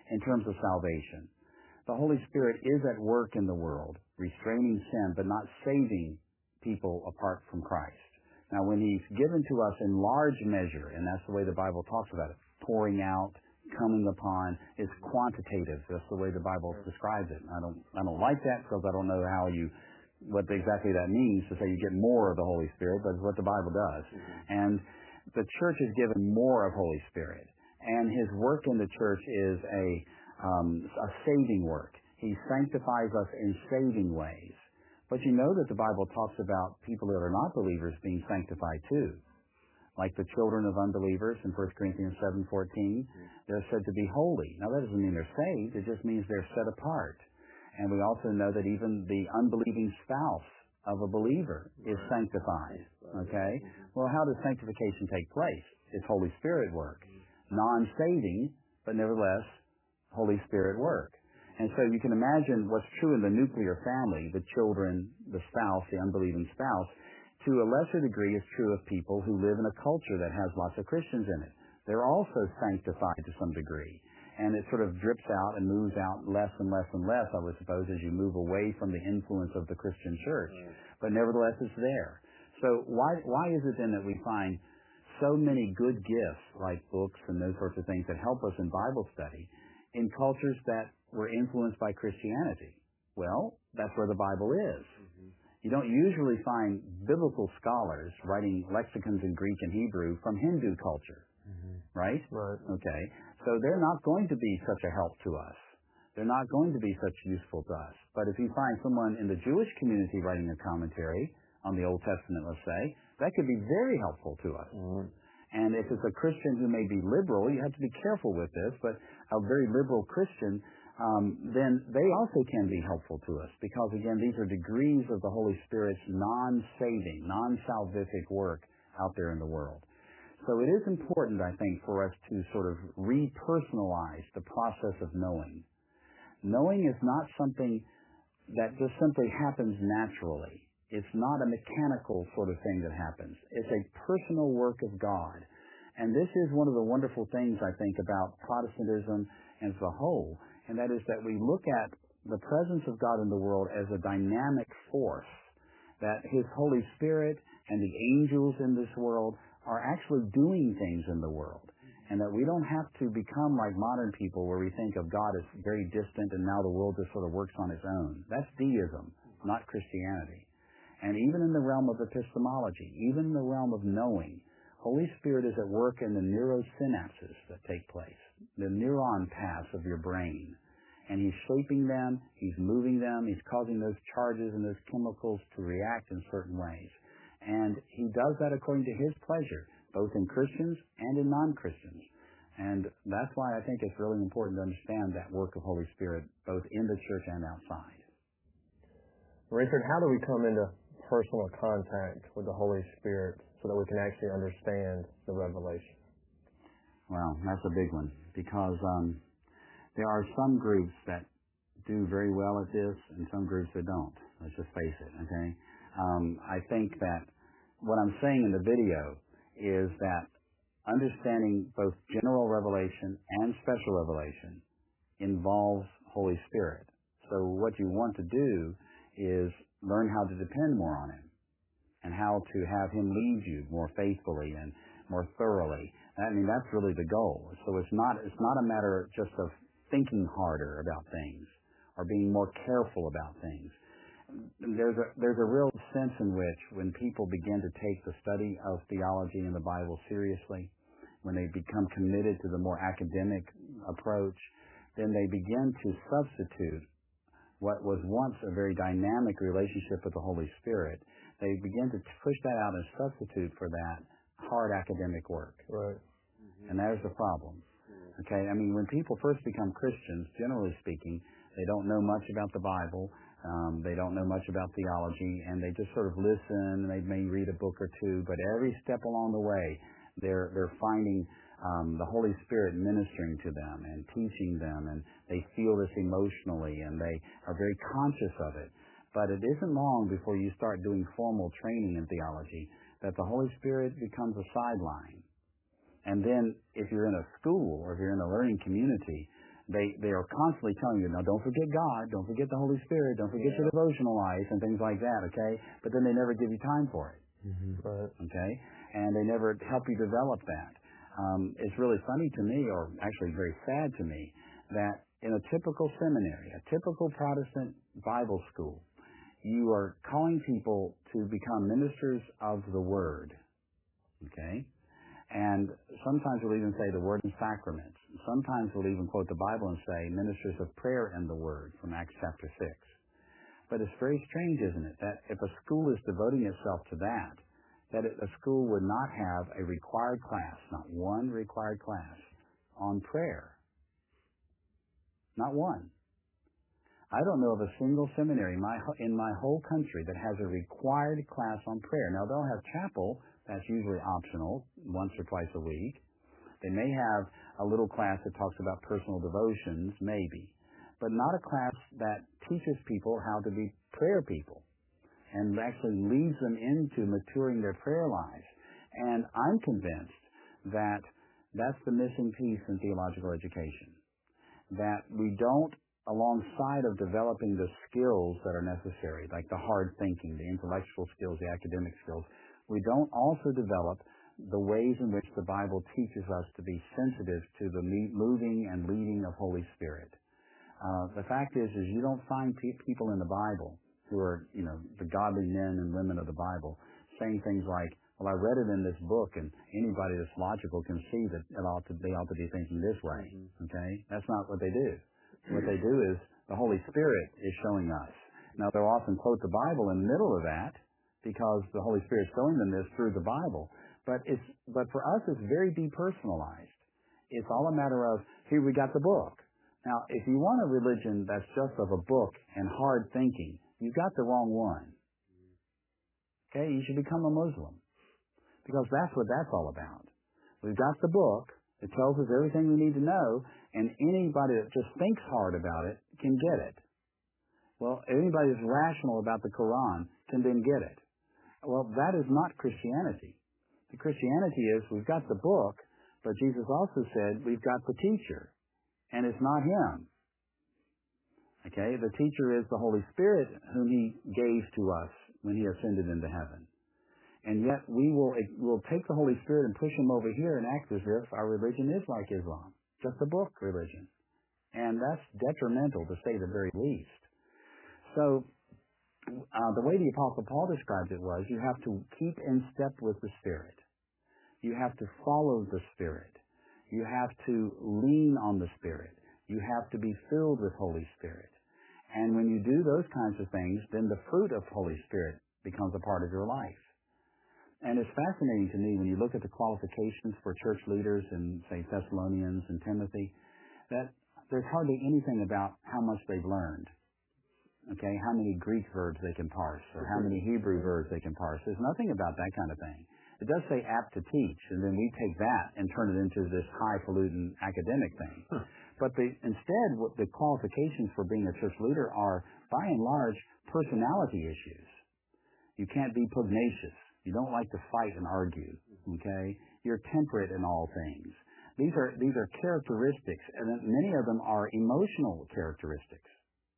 in terms of salvation. The Holy Spirit is at work in the world, restraining sin, but not saving people apart from Christ. Now, when He's given to us in large measure, and that's the way the Bible talks about it, pouring out, coming upon, is quantitative. That's the way the Bible describes it. I don't, I don't like that because I don't know how you, what exactly that means to say you get more of the Holy Spirit, but it's what the Bible does. Mm-hmm. And the church is given more of Holy Spirit, and His work in the church is a Um, a saving work. He sanctifies us in saving ways. But you know that the Bible talks about people that are not believers being sanctified too. Like the children of unbelievers in First Corinthians seven fourteen, they're said to be holy. Now that doesn't mean they're saved, it just means they're set apart. And we also know that even the unbelieving spouse of a believer is sanctified. Okay? Well, how does sanctification take place? It's Holy Spirit work. Non-saving, but nevertheless, Holy Spirit work. And so you can imagine what's true in the nuclear family, the children, the spouse, the unbelieving spouse, to a lesser degree is true of people who live in a culture that has lots of Christians in it. They're also sanctified to some degree. And it sort of drips out and moves out less and less and less, I would suppose, as you move away from the influence of the Christian church. But nevertheless, it's there. So why, why is it then that we find so many good gifts, like books and those sorts of things that help us in Bible study, in cultures that were influenced by Christianity? Well, that's where the Bible is. Mm-hmm. You don't usually find biblical scholars writing lexicons in Greek and Hebrew from Hindu culture, mm-hmm. right? Right. Okay. So they're not going to be such a help to us. They're not going to be such useful to us. But if you find someone in the Jewish community writing a commentary on the Old Testament, let's say, that could be very helpful to us. Mm-hmm. And if it's a Christian who may be liberal, you have to be careful with this, but a very liberal Christian, um, then they also can be helpful to us because, again, these are degrees of the Holy Spirit's non-saving, non-salvific work out there in the world. So it is important, I think, for us to sort of repersonalize the process of knowing. Knowing is not something that just simply happens naturally. It's not a mechanical sort of thing that happens. It's a personal work of God. And this is one of the wonderful things, I think, about Protestantism as a whole, and that is that we look at the presence of God in the world as a dynamic force, that His Holy Spirit and the angels in this world are actually doing things in the world, and that we don't have to become like modern people where we think of God as very distant and now the world just sort of works on its own. That's deism, not Christianity. And even in the realm of epistemology, even in the realm of knowing, Holy Spirit is at work in the neurosynapses that take place, the neuron paths of your brain. And He's shaping them, He's moving them, He's causing those charges and those chemicals to react in certain ways. And He does that according to His pleasure, both in Christians and in non-Christians. And that's why I think it's really important to understand that work of Holy Spirit, both in the church and outside. Richard, how do we come into personal contact with the Holy Spirit so that we can actually understand the revelation? Well, that's a big one because um, there are some groups that do very well at this and some groups that don't. Let's just face it, okay? Um, I think that what I'm saying in the video is that understanding both general revelation and special revelation involves Holy Spirit. So what you want to do is learn how to depend more on Him and how to have Him lead you more faithfully and more thoroughly. I mean, that's really the goal. So it's not, it's not a matter just of thinking harder about things or being more careful about things. There's a, there's a real sense in which when people begin to take the study of theology and the Bible seriously, when they become committed to the more academic approach, then they begin to substitute what was once a very dynamic relationship with the Holy Spirit. They begin to push that out and substitute for that hard academic work. Right. Mm-hmm. And there's the problem. Mm-hmm. Okay, I mean, when people first become Christians, generally speaking, they don't know much about the Bible, um, they don't know much about theology, and they just sort of listen, and they may read a book or two, but every step along the way, they're, they're finding Um, the Holy Spirit ministering to them and teaching them, and they feel this emotionally, and they are very conscious of it. But it isn't long before you start doing formal training in theology that the Holy Spirit becomes a sideline. And then if you're in a school or if you're in a learning community, They they are constantly telling you, now don't forget God, don't forget the Holy Spirit, don't forget yeah. your devotional life and things like that, okay? But then they never give you time for it, mm-hmm. right. okay? And they never help you develop that. Um, it's really funny to me, or actually very sad to me, that in a typical seminary, a typical Protestant Bible school, you are calling people to become ministers of the Word, okay? And sometimes we'll even say the Word and Sacraments. Sometimes we'll even quote the Bible and say ministers of prayer and the Word from Acts chapter six. But it's very strange, isn't it, that if a school is devoting itself to that, that it, a school would not have a required class, not one required class, on prayer. Not one. I don't know of a single seminary in my, in my whole country that has a required class on prayer. Now, they'll have chapel. That's usually optional, once or twice a week. They may have a little class that talks about personal devotions, maybe, but not a class that teaches people how to be prayer people and actually leads them into maturing their prayer lives. And I'm convinced that that's the missing piece in theological education, that we don't, alongside of developing the skills that are necessary, like the hard thinking, the intellectual skills, the academic skills, we don't also develop the ways in which the Bible teaches us to be sensitive to the moving and leading of Holy Spirit. Uh, the fact is, is you don't find pe- people in the Bible who are, you know, the godly men and women of the Bible saying things like, well, I read it in this book, and anybody that's logical can see that it ought to, they ought to be thinking this way. Mm-hmm. Okay? That's not what they do. What they do is the Holy Spirit is showing us. Now, they'll often quote the Bible in the middle of that, because the Holy Spirit's showing them this through the Bible. But it's but for us, it's very depersonalized. It's all a matter of, here we got the book. Now, if you want a religion that's just of a book and hard thinking, you've got the wrong one. Okay? You should become a Muslim, because that's what that's all about. We've got the book. It tells us everything we need to know, and anybody that just thinks hard about it can get it. Well, anybody that's rational about the Quran can then get it. Well, that is not Christianity. The Christianity is, we've got the book, but Jesus also said we've got the teacher, and it's not him. Okay? The teacher is the Holy Spirit, whom he gave to us when he ascended into heaven. And yet we will will take the Holy Spirit and push him over here and act as if our religion is like Islam, just a book religion. And that's detrimental, to say the very least. So, Uh, the way the Apostle Paul described it was, you have to keep in step with the Spirit. You have to follow the Spirit. You have to lean on the Spirit. You have to be filled with Holy Spirit. And when you do those kinds of things, then the fruit of Holy Spirit becomes a part of your life. And it's fascinating to me when you look at the qualifications for church leaders in, say, Thessalonians and Timothy, that there's hardly anything about how much they've learned. Okay, how many Greek verbs they can parse, or how many Hebrew verbs they can parse. There's nothing about that kind of thing. It does say apt to teach, and then we take that and turn it into this highfalutin academic thing. Huh. But the, instead, what the qualifications for being a church leader are, by and large, personality issues. You can't be pugnacious. You don't like to fight and argue. Okay, you're temperate in all things. These are these are characteristics, and many of them are emotional characteristics.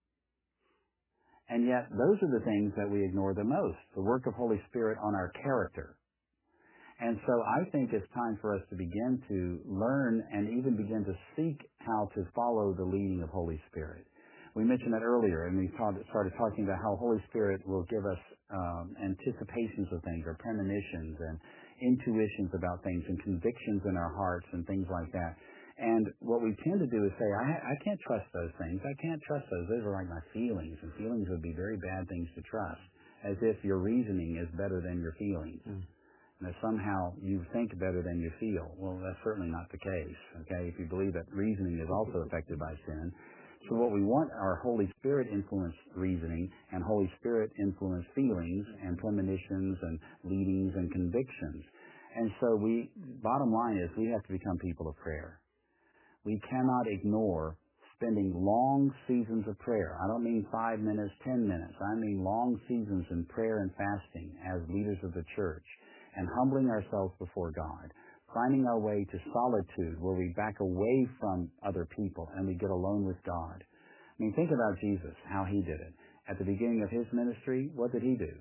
And yet, those are the things that we ignore the most, the work of Holy Spirit on our character. And so I think it's time for us to begin to learn and even begin to seek how to follow the leading of Holy Spirit. We mentioned that earlier, and we started talking about how Holy Spirit will give us um, anticipations of things, or premonitions, and intuitions about things, and convictions in our hearts, and things like that. And what we tend to do is say, I, I can't trust those things. I can't trust those. Those are like my feelings, and feelings would be very bad things to trust, as if your reasoning is better than your feelings. Mm. And that somehow you think better than you feel. Well, that's certainly not the case, okay, if you believe that reasoning is also affected by sin. So what we want are Holy Spirit-influenced reasoning and Holy Spirit-influenced feelings and premonitions and leadings and convictions. And so we, bottom line is, we have to become people of prayer. We cannot ignore spending long seasons of prayer. I don't mean five minutes, ten minutes. I mean long seasons in prayer and fasting as leaders of the church, and humbling ourselves before God, finding our way to solitude where we back away from other people and we get alone with God. I mean, think about Jesus, how he did it. At the beginning of his ministry, what did he do?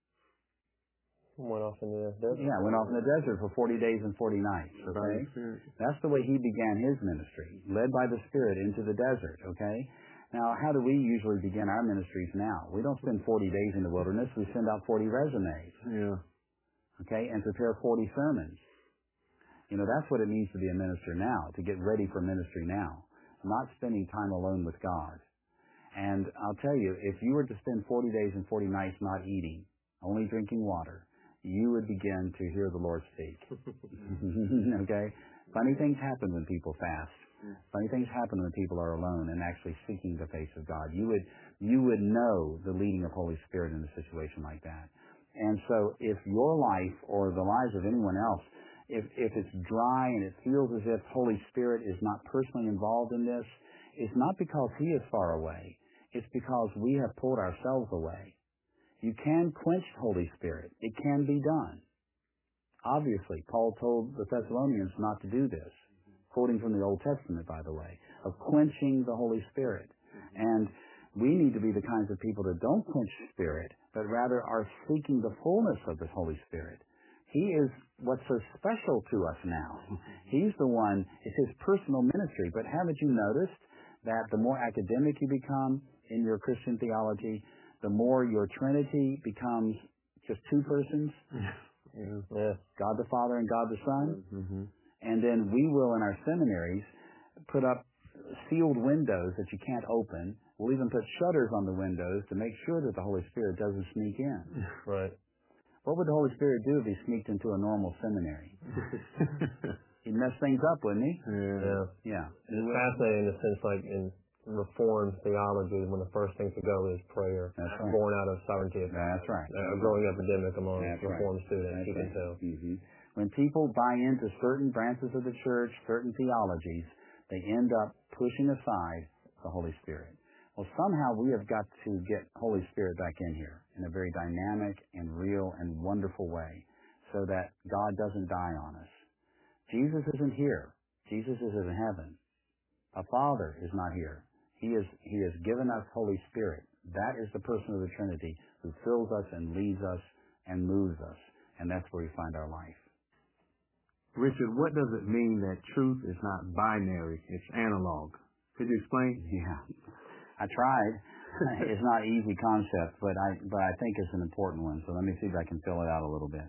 Went off in the desert. Yeah, went off in the desert for forty days and forty nights, okay? That's the way he began his ministry, led by the Spirit into the desert, okay? Now, how do we usually begin our ministries now? We don't spend forty days in the wilderness. We send out forty resumes, Yeah. okay, and prepare forty sermons. You know, that's what it means to be a minister now, to get ready for ministry now, not spending time alone with God. And I'll tell you, if you were to spend forty days and forty nights not eating, only drinking water, you would begin to hear the Lord speak. Okay? Funny things happen when people fast. Funny things happen when people are alone and actually seeking the face of God. You would, you would know the leading of Holy Spirit in a situation like that. And so if your life or the lives of anyone else, if, if it's dry and it feels as if Holy Spirit is not personally involved in this, it's not because He is far away. It's because we have pulled ourselves away. You can quench Holy Spirit. It can be done. Obviously, Paul told the Thessalonians not to do this, quoting from the Old Testament, by the way, of quenching the Holy Spirit. And we need to be the kinds of people that don't quench Spirit, but rather are seeking the fullness of this Holy Spirit. He is what's so special to us now. He's the one, it's His personal ministry. But haven't you noticed that the more academic you become in your Christian theology, the more your Trinity becomes just two persons, Yeah. Yeah. God the Father and God the Son. Mm-hmm. And then we will, in our seminaries, put up sealed windows that you can't open. We'll even put shutters on the windows to make sure that the Holy Spirit doesn't sneak in. Right. What would the Holy Spirit do if He sneaked into a normal seminary? He'd mess things up, wouldn't He? Yeah. Yeah. Yeah. It's fascinating in the sense, like in Reformed theology, when the first thing to go is prayer. That's right. Born out of sovereignty of God. That's right. A growing epidemic among That's Reformed right. students, That's you can right. tell. Mm-hmm. When people buy into certain branches of the church, certain theologies, they end up pushing aside the Holy Spirit. Well, somehow we have got to get Holy Spirit back in here in a very dynamic and real and wonderful way so that God doesn't die on us. Jesus isn't here. Jesus is in heaven. A Father is not here. He is, He has given us Holy Spirit. That is the person of the Trinity who fills us and leads us and moves us. And that's where we find our life. Richard, what does it mean that truth is not binary, it's analog? Could you explain? Yeah. I tried. It's not an easy concept, but I, but I think it's an important one. So let me see if I can fill it out a little bit.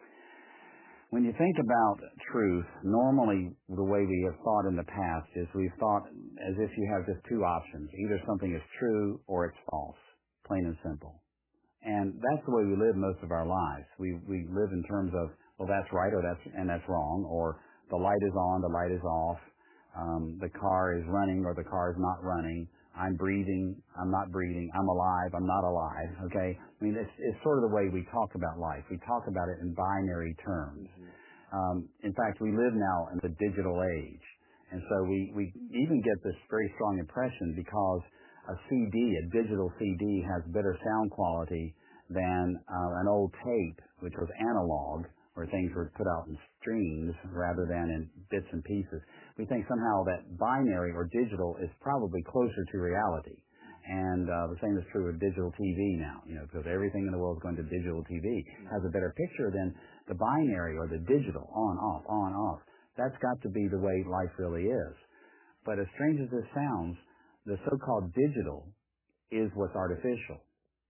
When you think about truth, normally the way we have thought in the past is we've thought as if you have just two options. Either something is true or it's false, plain and simple. And that's the way we live most of our lives. We we live in terms of, well, that's right or that's and that's wrong, or the light is on, the light is off, um, the car is running or the car is not running, I'm breathing, I'm not breathing, I'm alive, I'm not alive, okay? I mean, it's, it's sort of the way we talk about life. We talk about it in binary terms. Mm-hmm. Um, in fact, we live now in the digital age. And so we, we even get this very strong impression because a C D, a digital C D, has better sound quality than uh, an old tape, which was analog, where things were put out in streams rather than in bits and pieces. We think somehow that binary or digital is probably closer to reality. And uh, the same is true with digital T V now, you know, because everything in the world is going to digital T V. Has a better picture than the binary or the digital, on, off, on, off. That's got to be the way life really is. But as strange as this sounds, the so-called digital is what's artificial.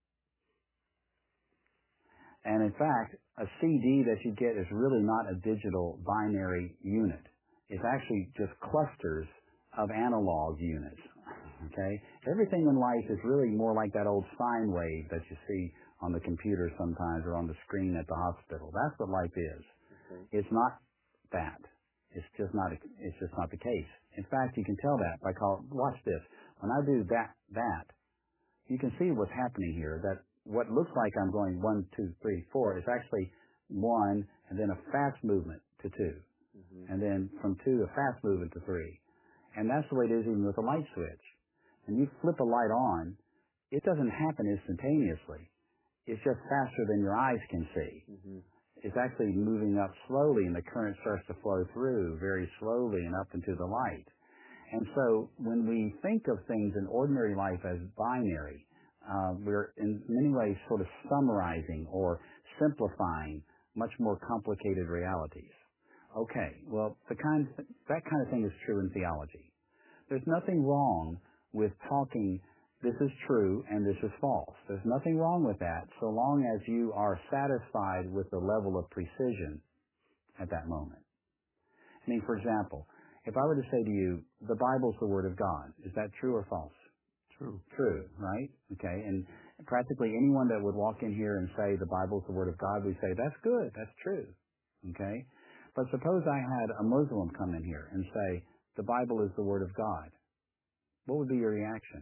And in fact, a C D that you get is really not a digital binary unit. It's actually just clusters of analog units. Okay? Everything in life is really more like that old sine wave that you see on the computer sometimes or on the screen at the hospital. That's what life is. Okay. It's not that. It's just not. It's just not the case. In fact, you can tell that by call. Watch this. When I do that, that you can see what's happening here. That what looks like I'm going one, two, three, four is actually one, and then a fast movement to two, mm-hmm. and then from two a fast movement to three, and that's the way it is even with a light switch. When you flip a light on, it doesn't happen instantaneously. It's just faster than your eyes can see. Mm-hmm. It's actually moving up slowly, and the current starts to flow through very slowly and up into the light. And so when we think of things in ordinary life as binary, uh, we're in many ways sort of summarizing or simplifying much more complicated realities. Okay, well, the kind that kind of thing is true in theology. There's nothing wrong with talking, this is true and this is false. There's nothing wrong with that so long as you are satisfied with the level of precision at that moment. I mean, for example, if I were to say to you, the Bible's the Word of God, is that true or false? True. True, right? Okay, and practically anyone that would walk in here and say the Bible's the Word of God, we say, that's good, that's true. Okay? But suppose I had a Muslim come in here and say, the Bible is the Word of God. What would be your reaction?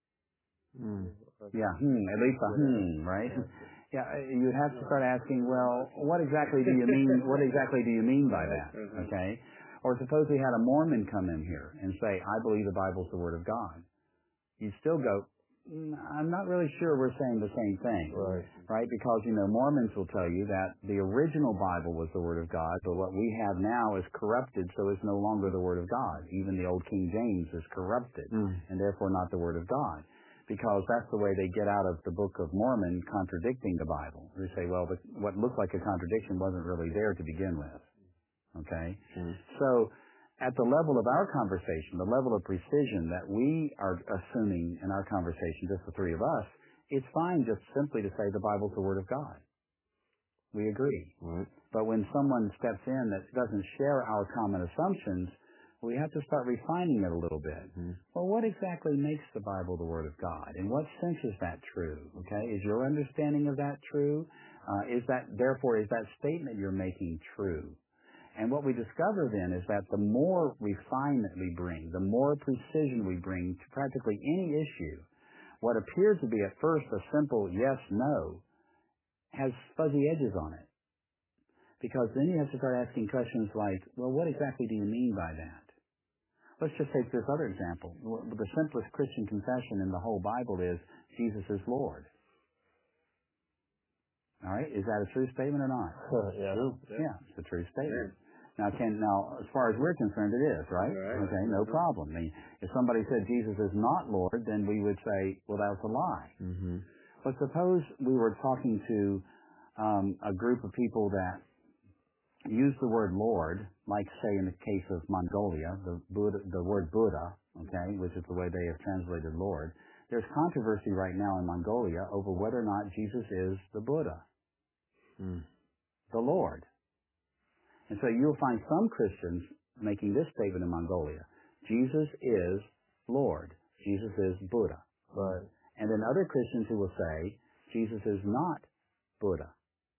Mm. Yeah, hmm, at least a hmm, right? Yeah, you'd have to start asking, well, what exactly do you mean, what exactly do you mean by that? Okay? Or suppose we had a Mormon come in here and say, I believe the Bible's the Word of God. You'd still go, mm, I'm not really sure we're saying the same thing. Right. Right? Because, you know, Mormons will tell you that the original Bible was the Word of God, but what we have now is corrupted, so it's no longer the Word of God. Even the old King James is corrupted, Mm. and therefore not the Word of God. Because that's the way they get out of the Book of Mormon contradicting the Bible. They say, well, the, what looked like a contradiction wasn't really there to begin with. Okay? Mm. So, at the level of our conversation, the level of precision that we are assuming in our conversation, just the three of us, it's fine just simply to say the Bible's the Word of God. We agree. Right. But when someone steps in that doesn't share our common assumptions, we have to start refining it a little bit. Mm-hmm. Well, what exactly makes the Bible the Word of God? In what sense is that true? Okay, is your understanding of that true? Uh, is that, therefore, is that statement you're making true? And what we discover then is that the more refinement we bring, the more precision we bring to practically any issue, what appears to be at first a simple yes, no, has fuzzy edges on it. Because then you have to start asking questions like, well, what exactly do you mean by that? Let's just take this other example. The simplest Christian confession in the whole Bible is, Jesus is Lord. All right? Is that a true statement or not? yeah. Yeah, it's a true statement. Now, can, now, as far as we're concerned, it is, right? Right. Okay, no problem. I mean, if somebody said Jesus is not Lord, then we would say, well, that's a lie. Mm-hmm. But suppose we were talking to um, a group of people that use the word Lord, like, say, in the case of Mongolia, the, Buddha, the word Buddha, okay, which is the way they have translated Lord. There's controversy right now in Mongolia over whether or not Jesus is the Buddha, Mm. the Lord. And so you'll find some Christians making this statement in Mongolia. Jesus is Lord. Jesus is Buddha. Right. And then other Christians who will say, Jesus is not Buddha.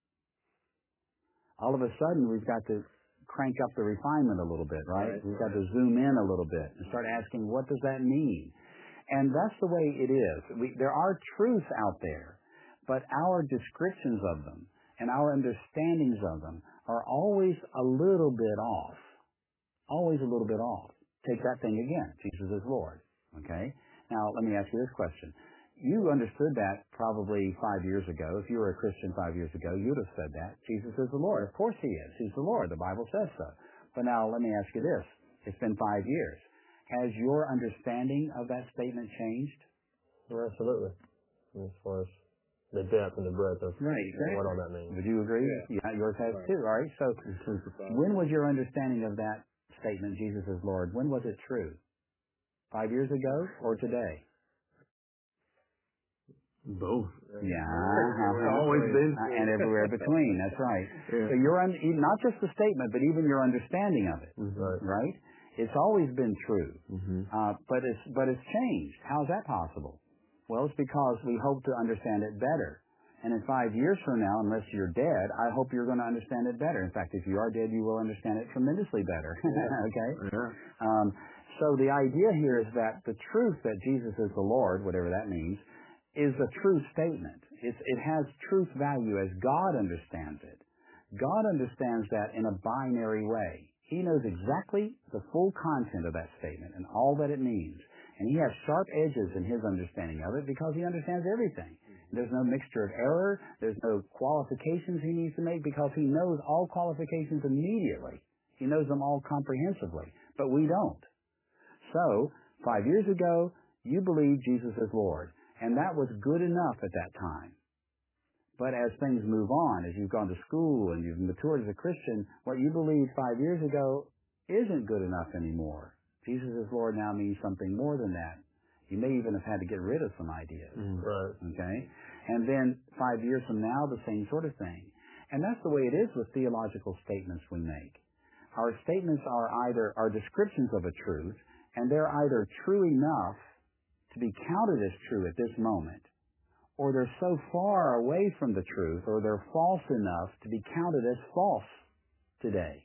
All of a sudden, we've got to crank up the refinement a little bit, right? Right, We've got to zoom in a little bit and start asking, what does that mean? And that's the way it is. We, there are truths out there, but our descriptions of them and our understandings of them are always a little bit off. Always a little bit off. Take that thing again. Jesus is Lord. Okay? Now, let me ask you this question. You understood that probably five years ago. If you were a Christian five years ago, you'd have said that. Jesus is the Lord. Of course He is. He's the Lord. The Bible says so. But now, let me ask you this. It's been five years. Has your understanding of that statement changed? Well, absolutely. As far as the depth and the breadth of right, exactly. what all that means. Would you agree? Yeah. Yeah, yours has too, all right? So when was your understanding of that statement, Jesus is Lord, when was it true? Five years ago or today? Both. Yeah. It's always been. And everywhere between, that's right. Yeah. So you're un- not just the statement, but even your understanding of it, Mm-hmm. Right. right? It's always been true, Mm-hmm. uh, but it's but it's changed. How's that possible? Well, it's because we hope to understand it better. And in five years from now, unless you're dead, I hope you're going to understand it better. In fact, if you are dead, you will understand it tremendously better. Okay? Yeah. Um, so the idea here is that the truth that Jesus is the Lord, whatever that means, is a true statement. It's, it has truth value as God understands it. God understands that in a binary way. He knows exactly the full content of that statement and all that it means. And he has sharp edges in his understanding of it because he understands everything. There's no mixture of error. There's no qualifications he needs to make because he knows all qualifications immediately. He knows them all comprehensively, but we don't. So, five years ago, you believed Jesus is Lord, and that was good enough at that time. But as things move on, as you've gone to school and you've matured as a Christian, what you believed five years ago isn't good enough anymore. Jesus is Lord now means something more than that. You may even have had to get rid of some ideas. Mm, right. Okay? And then five years from now, the same sort of thing. And that's the way it is with theological statements we make. Our statements are either are descriptions of a truth, and they're either true enough to be counted as true at this moment, or they're so far away from the truth, or they're false enough to be counted as false today.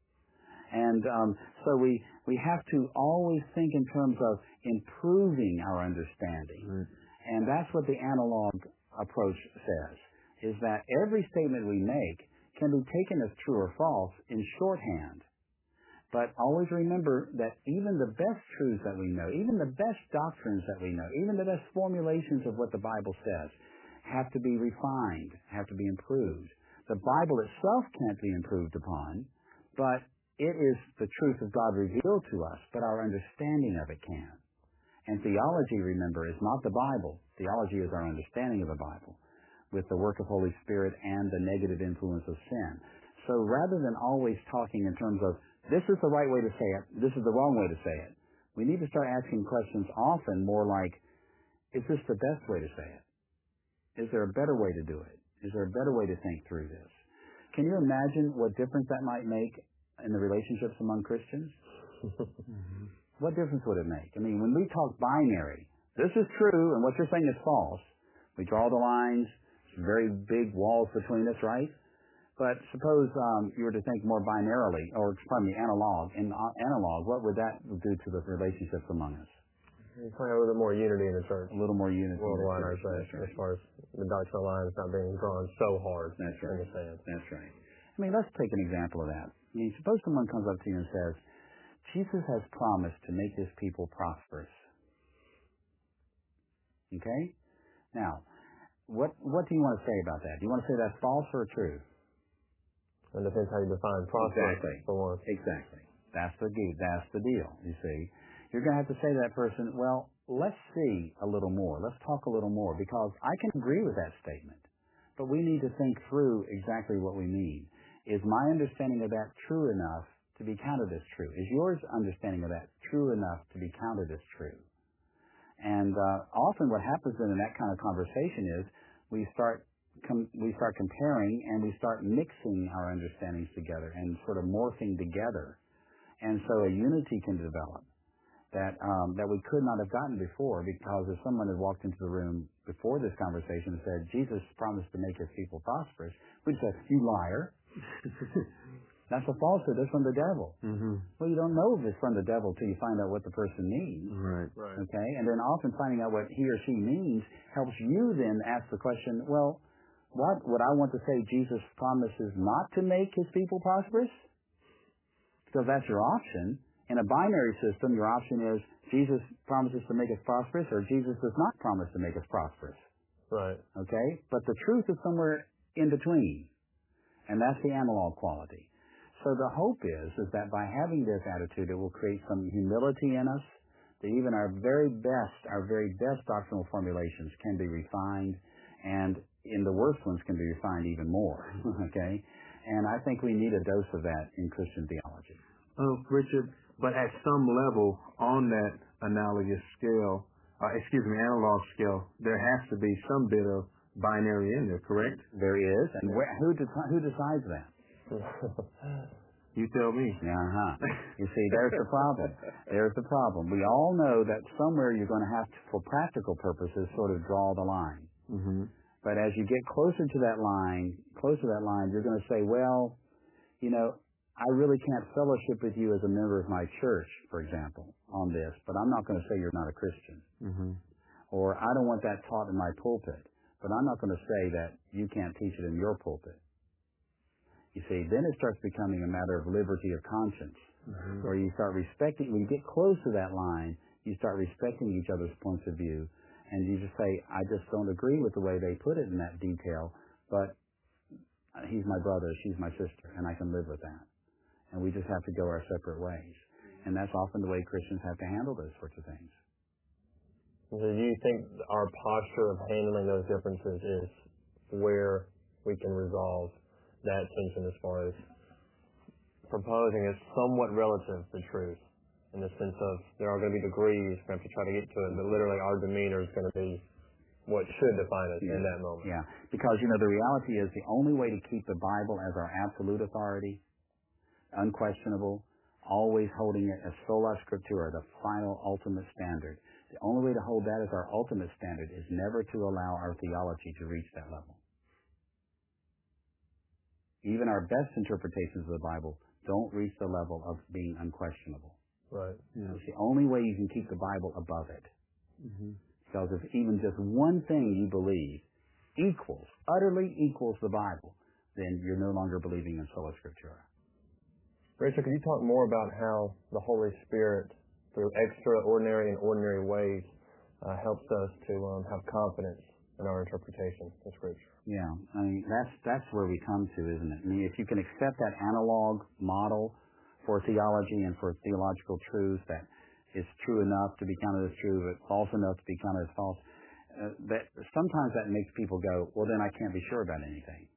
And um, so we, we have to always think in terms of improving our understanding. Mm. And that's what the analog approach says, is that every statement we make can be taken as true or false in shorthand. But always remember that even the best truths that we know, even the best doctrines that we know, even the best formulations of what the Bible says have to be refined, have to be improved. The Bible itself can't be improved upon, but it is the truth of God revealed to us, but our understanding of it can. And theology, remember, is not the Bible. Theology is our understanding of the Bible with the work of Holy Spirit and the negative influence of sin. So rather than always talking in terms of, this is the right way to say it, this is the wrong way to say it, we need to start asking questions often more like, is this the best way to say it? Is there a better way to do it? Is there a better way to think through this? Can you imagine what difference that might make in the relationships among Christians? Mm-hmm. What difference would it make? I mean, when we talk binary, this is true and what you're saying is false, we draw the lines, very big walls between us, right? But suppose um, you were to think more binarily, or pardon me, analog. In uh, analog, what would that do to the relationships among us? You find a little bit more unity in the church. A little more unity worldwide, I say, right. As far as the doctrinal lines not being drawn so hard. That's right. In the sand. That's right. I mean, let's take an example of that. I mean, suppose someone comes up to you and says, Jesus has promised to make his people prosperous. Okay? Now, what what do you want to say about that? Do you want to say that's false or true? It depends how you define prosperous. Exactly. For one. Exactly. That's the that's the deal, you see. You're going to have to say to that person, well, let's see a little more. Let's talk a little more, because I can agree with that statement, but we need to think through exactly what we mean. Is my understanding of that true enough to be counted as true? Is yours understanding of that true enough to be counted as true? And uh, often what happens in that kind of conversation is we start com- we start comparing and we start mixing our understandings together and sort of morphing together. And so a unity can develop that um, that we could not have gotten before, because if someone had walked into the room before this conversation and said, Jesus promised to make his people prosperous, we'd say, you liar. That's a falsehood. That's from the devil. Mm-hmm. Well, you don't know if it's from the devil till you find out what the person means. Right. Right. Okay? And then often finding out what he or she means helps you then ask the question, well, what would I want to say Jesus promises not to make his people prosperous? Because that's your option. In a binary system, your option is Jesus promises to make us prosperous, or Jesus does not promise to make us prosperous. Right. Okay? But the truth is somewhere in between. And that's the analog quality. So the hope is, is that by having this attitude, it will create some humility in us, that even our very best, our very best doctrinal formulations can be refined, and in the worst ones can be refined even more. Okay? And I think we need a dose of that in Christian theology. Oh, Richard, but at some level on that analogous scale, uh, excuse me, analog scale, there has to be some bit of binary in there, correct? There is, and where, who, de- who decides that? You tell me. Uh-huh. You see, there's the problem. There's the problem. We all know that somewhere you're going to have to, for practical purposes, sort of draw the line. Mm-hmm. But as you get closer to that line, closer to that line, you're going to say, well, you know, I really can't fellowship with you as a member of my church, for example, on this, but I'm not going to say you're not a Christian. Mm-hmm. Or I don't want that taught in my pulpit, but I'm not going to say that you can't teach it in your pulpit. You see, then it starts becoming a matter of liberty of conscience, mm-hmm. where you start respecting, when you get close to that line, you start respecting each other's points of view, and you just say, I just don't agree with the way they put it in that detail, but he's my brother, she's my sister, and I can live with that. And we just have to go our separate ways. And that's often the way Christians have to handle those sorts of things. So do you think our posture of handling those differences is where we can resolve that tension as far as proposing is somewhat relative to truth, in the sense of there are going to be degrees, we have to try to get to it, but literally our demeanor is going to be what should define us yeah. in that moment. Yeah, because, you know, the reality is the only way to keep the Bible as our absolute authority, unquestionable, always holding it as sola scriptura, the final ultimate standard. The only way to hold that as our ultimate standard is never to allow our theology to reach that level. Even our best interpretations of the Bible don't reach the level of being unquestionable. Right. Yeah. It's the only way you can keep the Bible above it. Mm-hmm. Because if even just one thing you believe equals, utterly equals the Bible, then you're no longer believing in sola scriptura. Richard, could you talk more about how the Holy Spirit, through extraordinary and ordinary ways, uh, helps us to um, have confidence in our interpretation of Scripture? Yeah, I mean, that's that's where we come to, isn't it? I mean, if you can accept that analog model for theology and for theological truth that is true enough to be counted as true, but false enough to be counted as false, uh, that sometimes that makes people go, well, then I can't be sure about anything.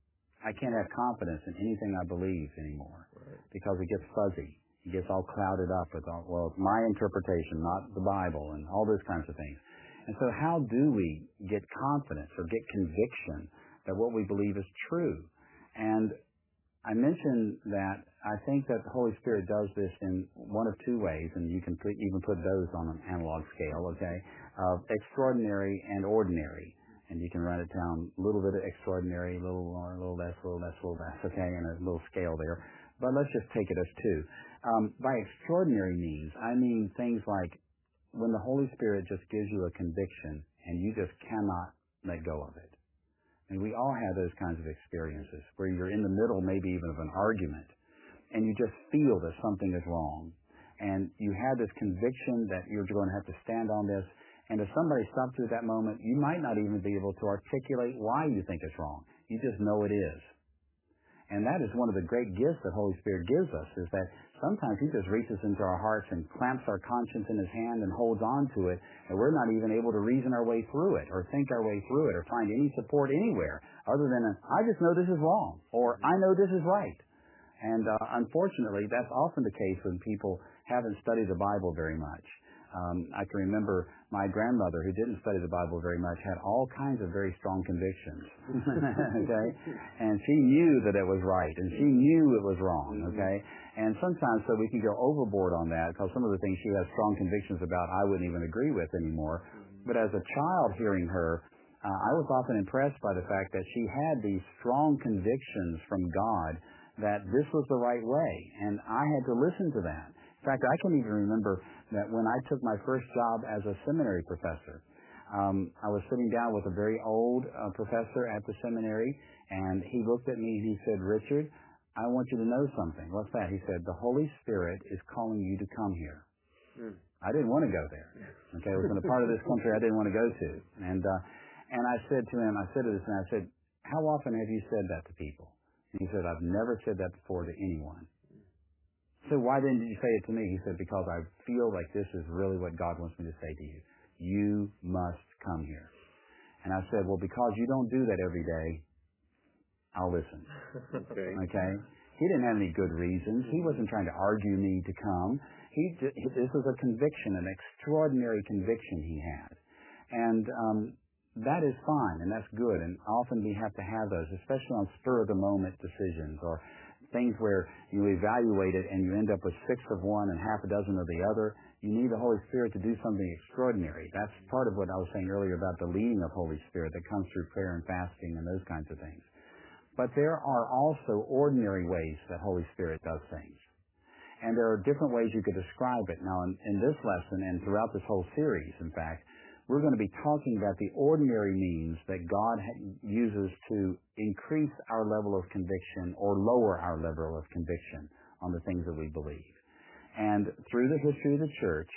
I can't have confidence in anything I believe anymore, right, because it gets fuzzy. It gets all clouded up with, all, well, it's my interpretation, not the Bible, and all those kinds of things. And so how do we get confidence or get conviction that what we believe is true? And I mentioned that I think that the Holy Spirit does this in one of two ways, and you can put, even put those on an analog scale, okay, of extraordinary and ordinary. And you can write it down, a little bit of extraordinary, a little more, a little less, a little less, a little less, okay, and a little scale there. But let's just take it as two. Um, by extraordinary means, I mean things like when the Holy Spirit just gives you a conviction and you just cannot let go of it. I mean, we all have those kinds of experiences where you're in the middle maybe even of an argument and you just feel that something is wrong. And you have this conviction that you're going to have to stand on this. And if somebody stops you at that moment, you might not even be able to articulate why you think it's wrong. You just know it is. And that is one of the great gifts that Holy Spirit gives us, is that sometimes He just reaches into our hearts and clamps our conscience in His hand and holds on to it, and we're not even able to reason our way through it or think our way through it or find any support anywhere other than, a, I just know this is wrong, or I know this is right. And uh, unfortunately, that's often the case when people haven't studied the Bible very much. Um, I can remember my grandmother, who didn't study the Bible very much, had all kinds of very strong convictions, okay? And she knew that it was right, and she knew it was wrong, okay? And sometimes, so we can go overboard on that, because some of the things she has strong convictions about I wouldn't even agree with anymore. But as a child hearing her, uh, I was often impressed by the fact that she had these strong convictions from God that this was the right way, and I had to listen to that. In fact, I can even remember that when I took my first job as a seminary professor, um, I was sitting down with a very old uh, professor at the seminary, and he looked at me and he said, Richard, I want you to know something. What's that? He said, the Holy Spirit is calling you to come here. Mm. I didn't want to go there. Okay, it was in a part of this country I didn't want to go to. And uh, and I said to him, I said to this man, I said, how often have you said that to people? And he said, I've never said that before to anyone. So why then did you say it to me? He said, because I feel like this is really what God wants me to say to you. You must come here. And I said, well, because you don't do that every day, I'll listen. Okay. Okay? He didn't have any good reasons. He wasn't trying to argue me to come. He, this was a conviction, an extraordinary conviction he had. And um, that is fine, and that's good. And often we have to have those, especially on spur-of-the-moment decisions or things where you evaluate it and you end up with six of one and half a dozen of the other. You need the Holy Spirit to do something extraordinary. That's part of what I was saying earlier about the leading of Holy Spirit that comes through prayer and fasting and those kinds of things. But there are also ordinary ways that Holy Spirit does things. And there are different ways you could describe it. Now, in, in this lesson and throughout this whole series, in fact, we're going to be talking about the ordinary means that God uses to increase our level of conviction or lower our level of conviction on the things that we believe. And through the history of the church,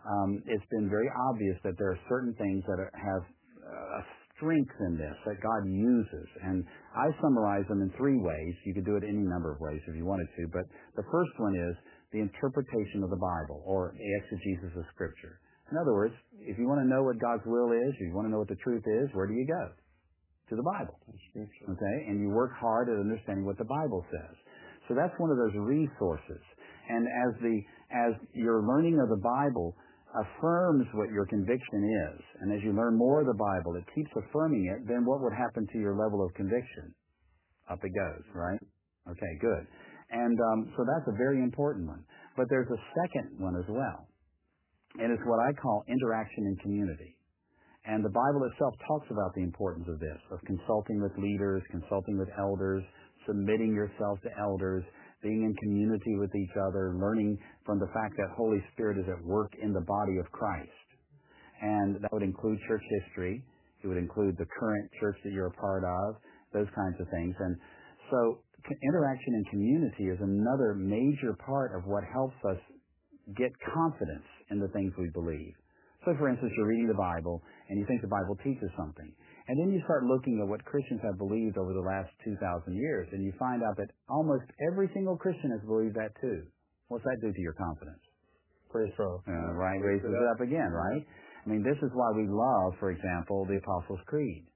um, it's been very obvious that there are certain things that are, have uh, a strength in this that God uses. And I summarize them in three ways. You could do it any number of ways if you wanted to, but the first one is the interpretation of the Bible, or the exegesis of Scripture. In other words, if you want to know what God's will is, if you want to know what the truth is, where do you go? To the Bible. Okay? And you work hard at understanding what the Bible says. So that's one of those resources. And as the as your learning of the Bible affirms what your conviction is, and as you learn more of the Bible, it keeps affirming it, then what would happen to your level of conviction? Up it goes, right? Okay, good. And um, so that's a very important one. But there's a second one as well. And it's what I call interaction in community. And the Bible itself talks about the importance of this, of consulting with leaders, consulting with elders, submitting yourself to elders, being in community with each other, learning from the fact that Holy Spirit is at work in the body of Christ. And that would include church history. It would include the current church that you're a part of, those kinds of things. And so interaction in community is another major part of what helps us get confidence in the things we believe. So, for instance, you're reading the Bible, and you think the Bible teaches something. And then you start looking at what Christians have believed over the last two thousand years, and you find out that almost every single Christian has believed that too. What's that do to your confidence? Pretty strong. Uh, right, raises it up again, right? I mean, this is why we love, for example, the Apostles' Creed.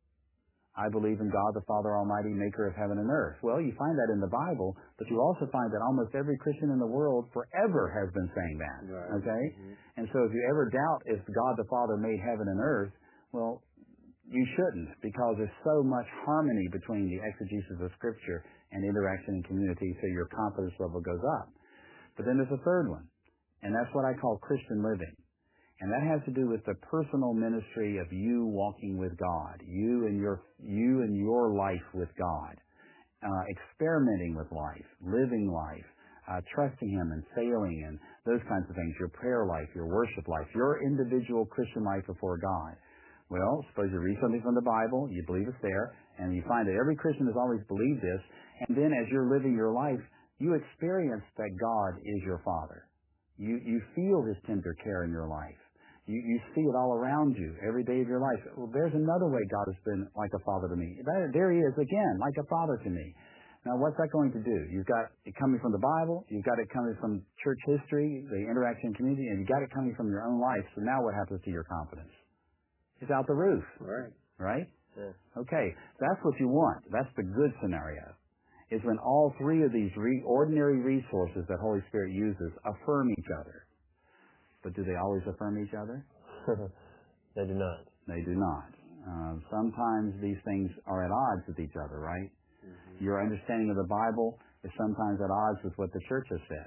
I believe in God the Father Almighty, maker of heaven and earth. Well, you find that in the Bible, but you also find that almost every Christian in the world forever has been saying that. Right. Okay? Mm-hmm. And so if you ever doubt if God the Father made heaven and earth, well, you shouldn't, because there's so much harmony between the exegesis of Scripture and interaction in community, so your confidence level goes up. But then there's a third one, and that's what I call Christian living. And that has to do with the personal ministry of you walking with God, you and your you and your life with God, uh, experimenting with life, living life, uh, trusting Him and failing and those kinds of things, your prayer life, your worship life, your individual Christian life before God. Well, suppose you read something from the Bible, you believe it's there, and you find that every Christian has always believed this, and then as you're living your life, you experience that God is your Father. You you feel His tender care in your life. You, you see it all around you every day of your life. Well, there's another way God has been like a father to me. There, there He is again, like a father to me. Now, what's that going to do? You've got it coming from the Bible. You've got it coming from church history, the interaction community, and you've got it coming from your own life. So now what happens to your confidence? It's out the roof. Right. Right? Yeah. Okay. That's what you want. That's the good scenario, is when all three of these re- ordinary resources that Holy Spirit uses affirm each other. But do they always affirm each other? They do not. They do not. Uh, sometimes these things are at odds with each other, right? Mm-hmm. Your understanding of the Bible is sometimes at odds with what the church has said.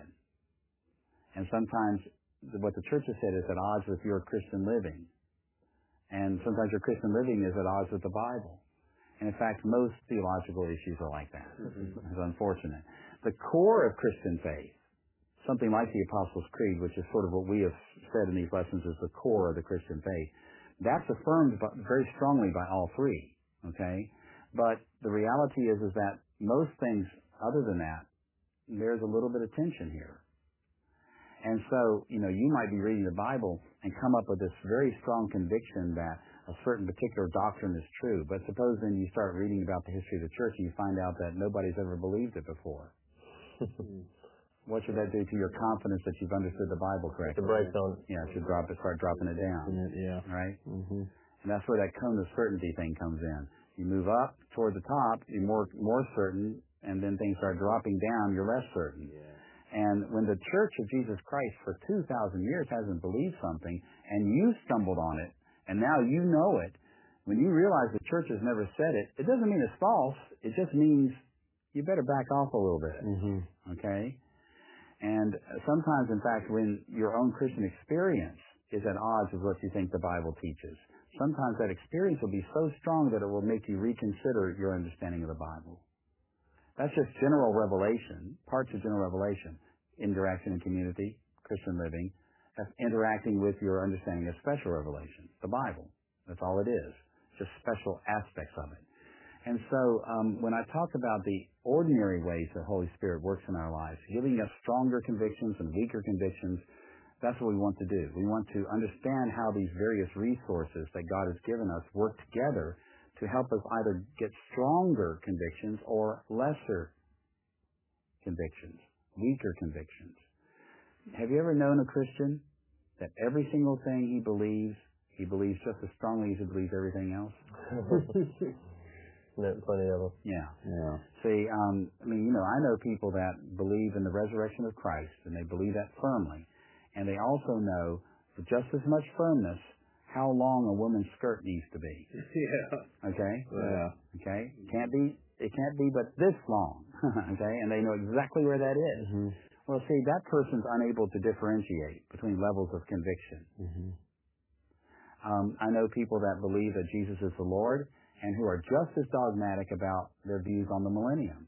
And sometimes what the church has said is at odds with your Christian living. And sometimes your Christian living is at odds with the Bible. And in fact, most theological issues are like that. Mm-hmm. It's unfortunate. The core of Christian faith, something like the Apostles' Creed, which is sort of what we have said in these lessons is the core of the Christian faith, that's affirmed by, very strongly by all three, okay? But the reality is, is that most things other than that, there's a little bit of tension here. And so, you know, you might be reading the Bible and come up with this very strong conviction that a certain particular doctrine is true, but suppose then you start reading about the history of the church and you find out that nobody's ever believed it before. What should that do to your confidence that you've understood the Bible correctly? The brakes on. Yeah, it should drop it, start dropping it down. Yeah. Right? Mm-hmm. And that's where that cone of certainty thing comes in. You move up toward the top, you're more more certain, and then things start dropping down, you're less certain. Yeah. And when the Church of Jesus Christ for two thousand years hasn't believed something, and you stumbled on it, and now you know it, when you realize the church has never said it, it doesn't mean it's false. It just means you better back off a little bit. Mm-hmm. Okay? And sometimes, in fact, when your own Christian experience is at odds with what you think the Bible teaches, sometimes that experience will be so strong that it will make you reconsider your understanding of the Bible. That's just general revelation, parts of general revelation, interaction in community, Christian living, that's interacting with your understanding of special revelation, the Bible. That's all it is, just special aspects of it. And so um, when I talk about the ordinary ways the Holy Spirit works in our lives, giving us stronger convictions and weaker convictions, That's what we want to do. We want to understand how these various resources that God has given us work together to help us either get stronger convictions or lesser convictions, weaker convictions. Have you ever known a Christian that every single thing he believes, he believes just as strongly as he believes everything else? Met plenty of them. Yeah. Yeah. See, um, I mean, you know, I know people that believe in the resurrection of Christ, and they believe that firmly. And they also know, with just as much firmness, how long a woman's skirt needs to be. Yeah. Okay? Yeah. Okay? Can't be, it can't be but this long. Okay? And they know exactly where that is. Mm-hmm. Well, see, that person's unable to differentiate between levels of conviction. Mm-hmm. Um, I know people that believe that Jesus is the Lord and who are just as dogmatic about their views on the millennium.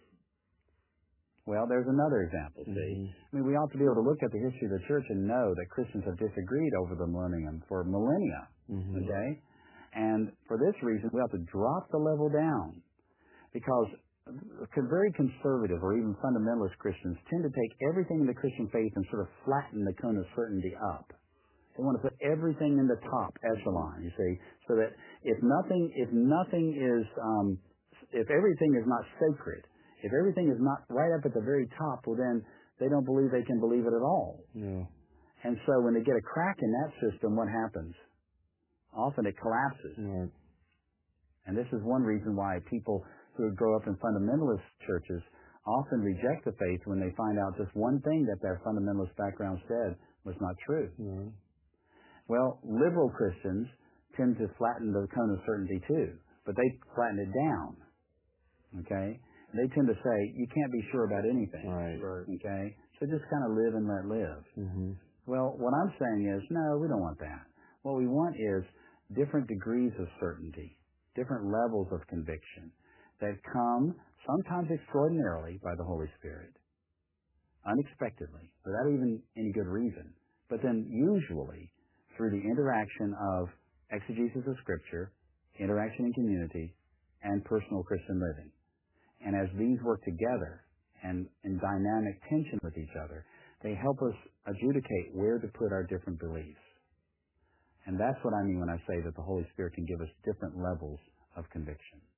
Well, there's another example, see. Mm-hmm. I mean, we ought to be able to look at the history of the church and know that Christians have disagreed over the millennium for millennia, Mm-hmm. okay? And for this reason, we ought to drop the level down because very conservative or even fundamentalist Christians tend to take everything in the Christian faith and sort of flatten the cone of certainty up. They want to put everything in the top echelon, you see, so that if nothing, if nothing is, um, if everything is not sacred, if everything is not right up at the very top, well then they don't believe they can believe it at all. Yeah. And so when they get a crack in that system, what happens? Often it collapses. Right. And this is one reason why people who grow up in fundamentalist churches often reject the faith when they find out just one thing that their fundamentalist background said was not true. Mm-hmm. Well, liberal Christians tend to flatten the cone of certainty too, but they flatten it down. Okay? They tend to say, you can't be sure about anything. Right. Right. Okay? So just kind of live and let live. Mm-hmm. Well, what I'm saying is, no, we don't want that. What we want is different degrees of certainty, different levels of conviction that come sometimes extraordinarily by the Holy Spirit, unexpectedly, without even any good reason, but then usually through the interaction of exegesis of Scripture, interaction in community, and personal Christian living. And as these work together and in dynamic tension with each other, they help us adjudicate where to put our different beliefs. And that's what I mean when I say that the Holy Spirit can give us different levels of conviction.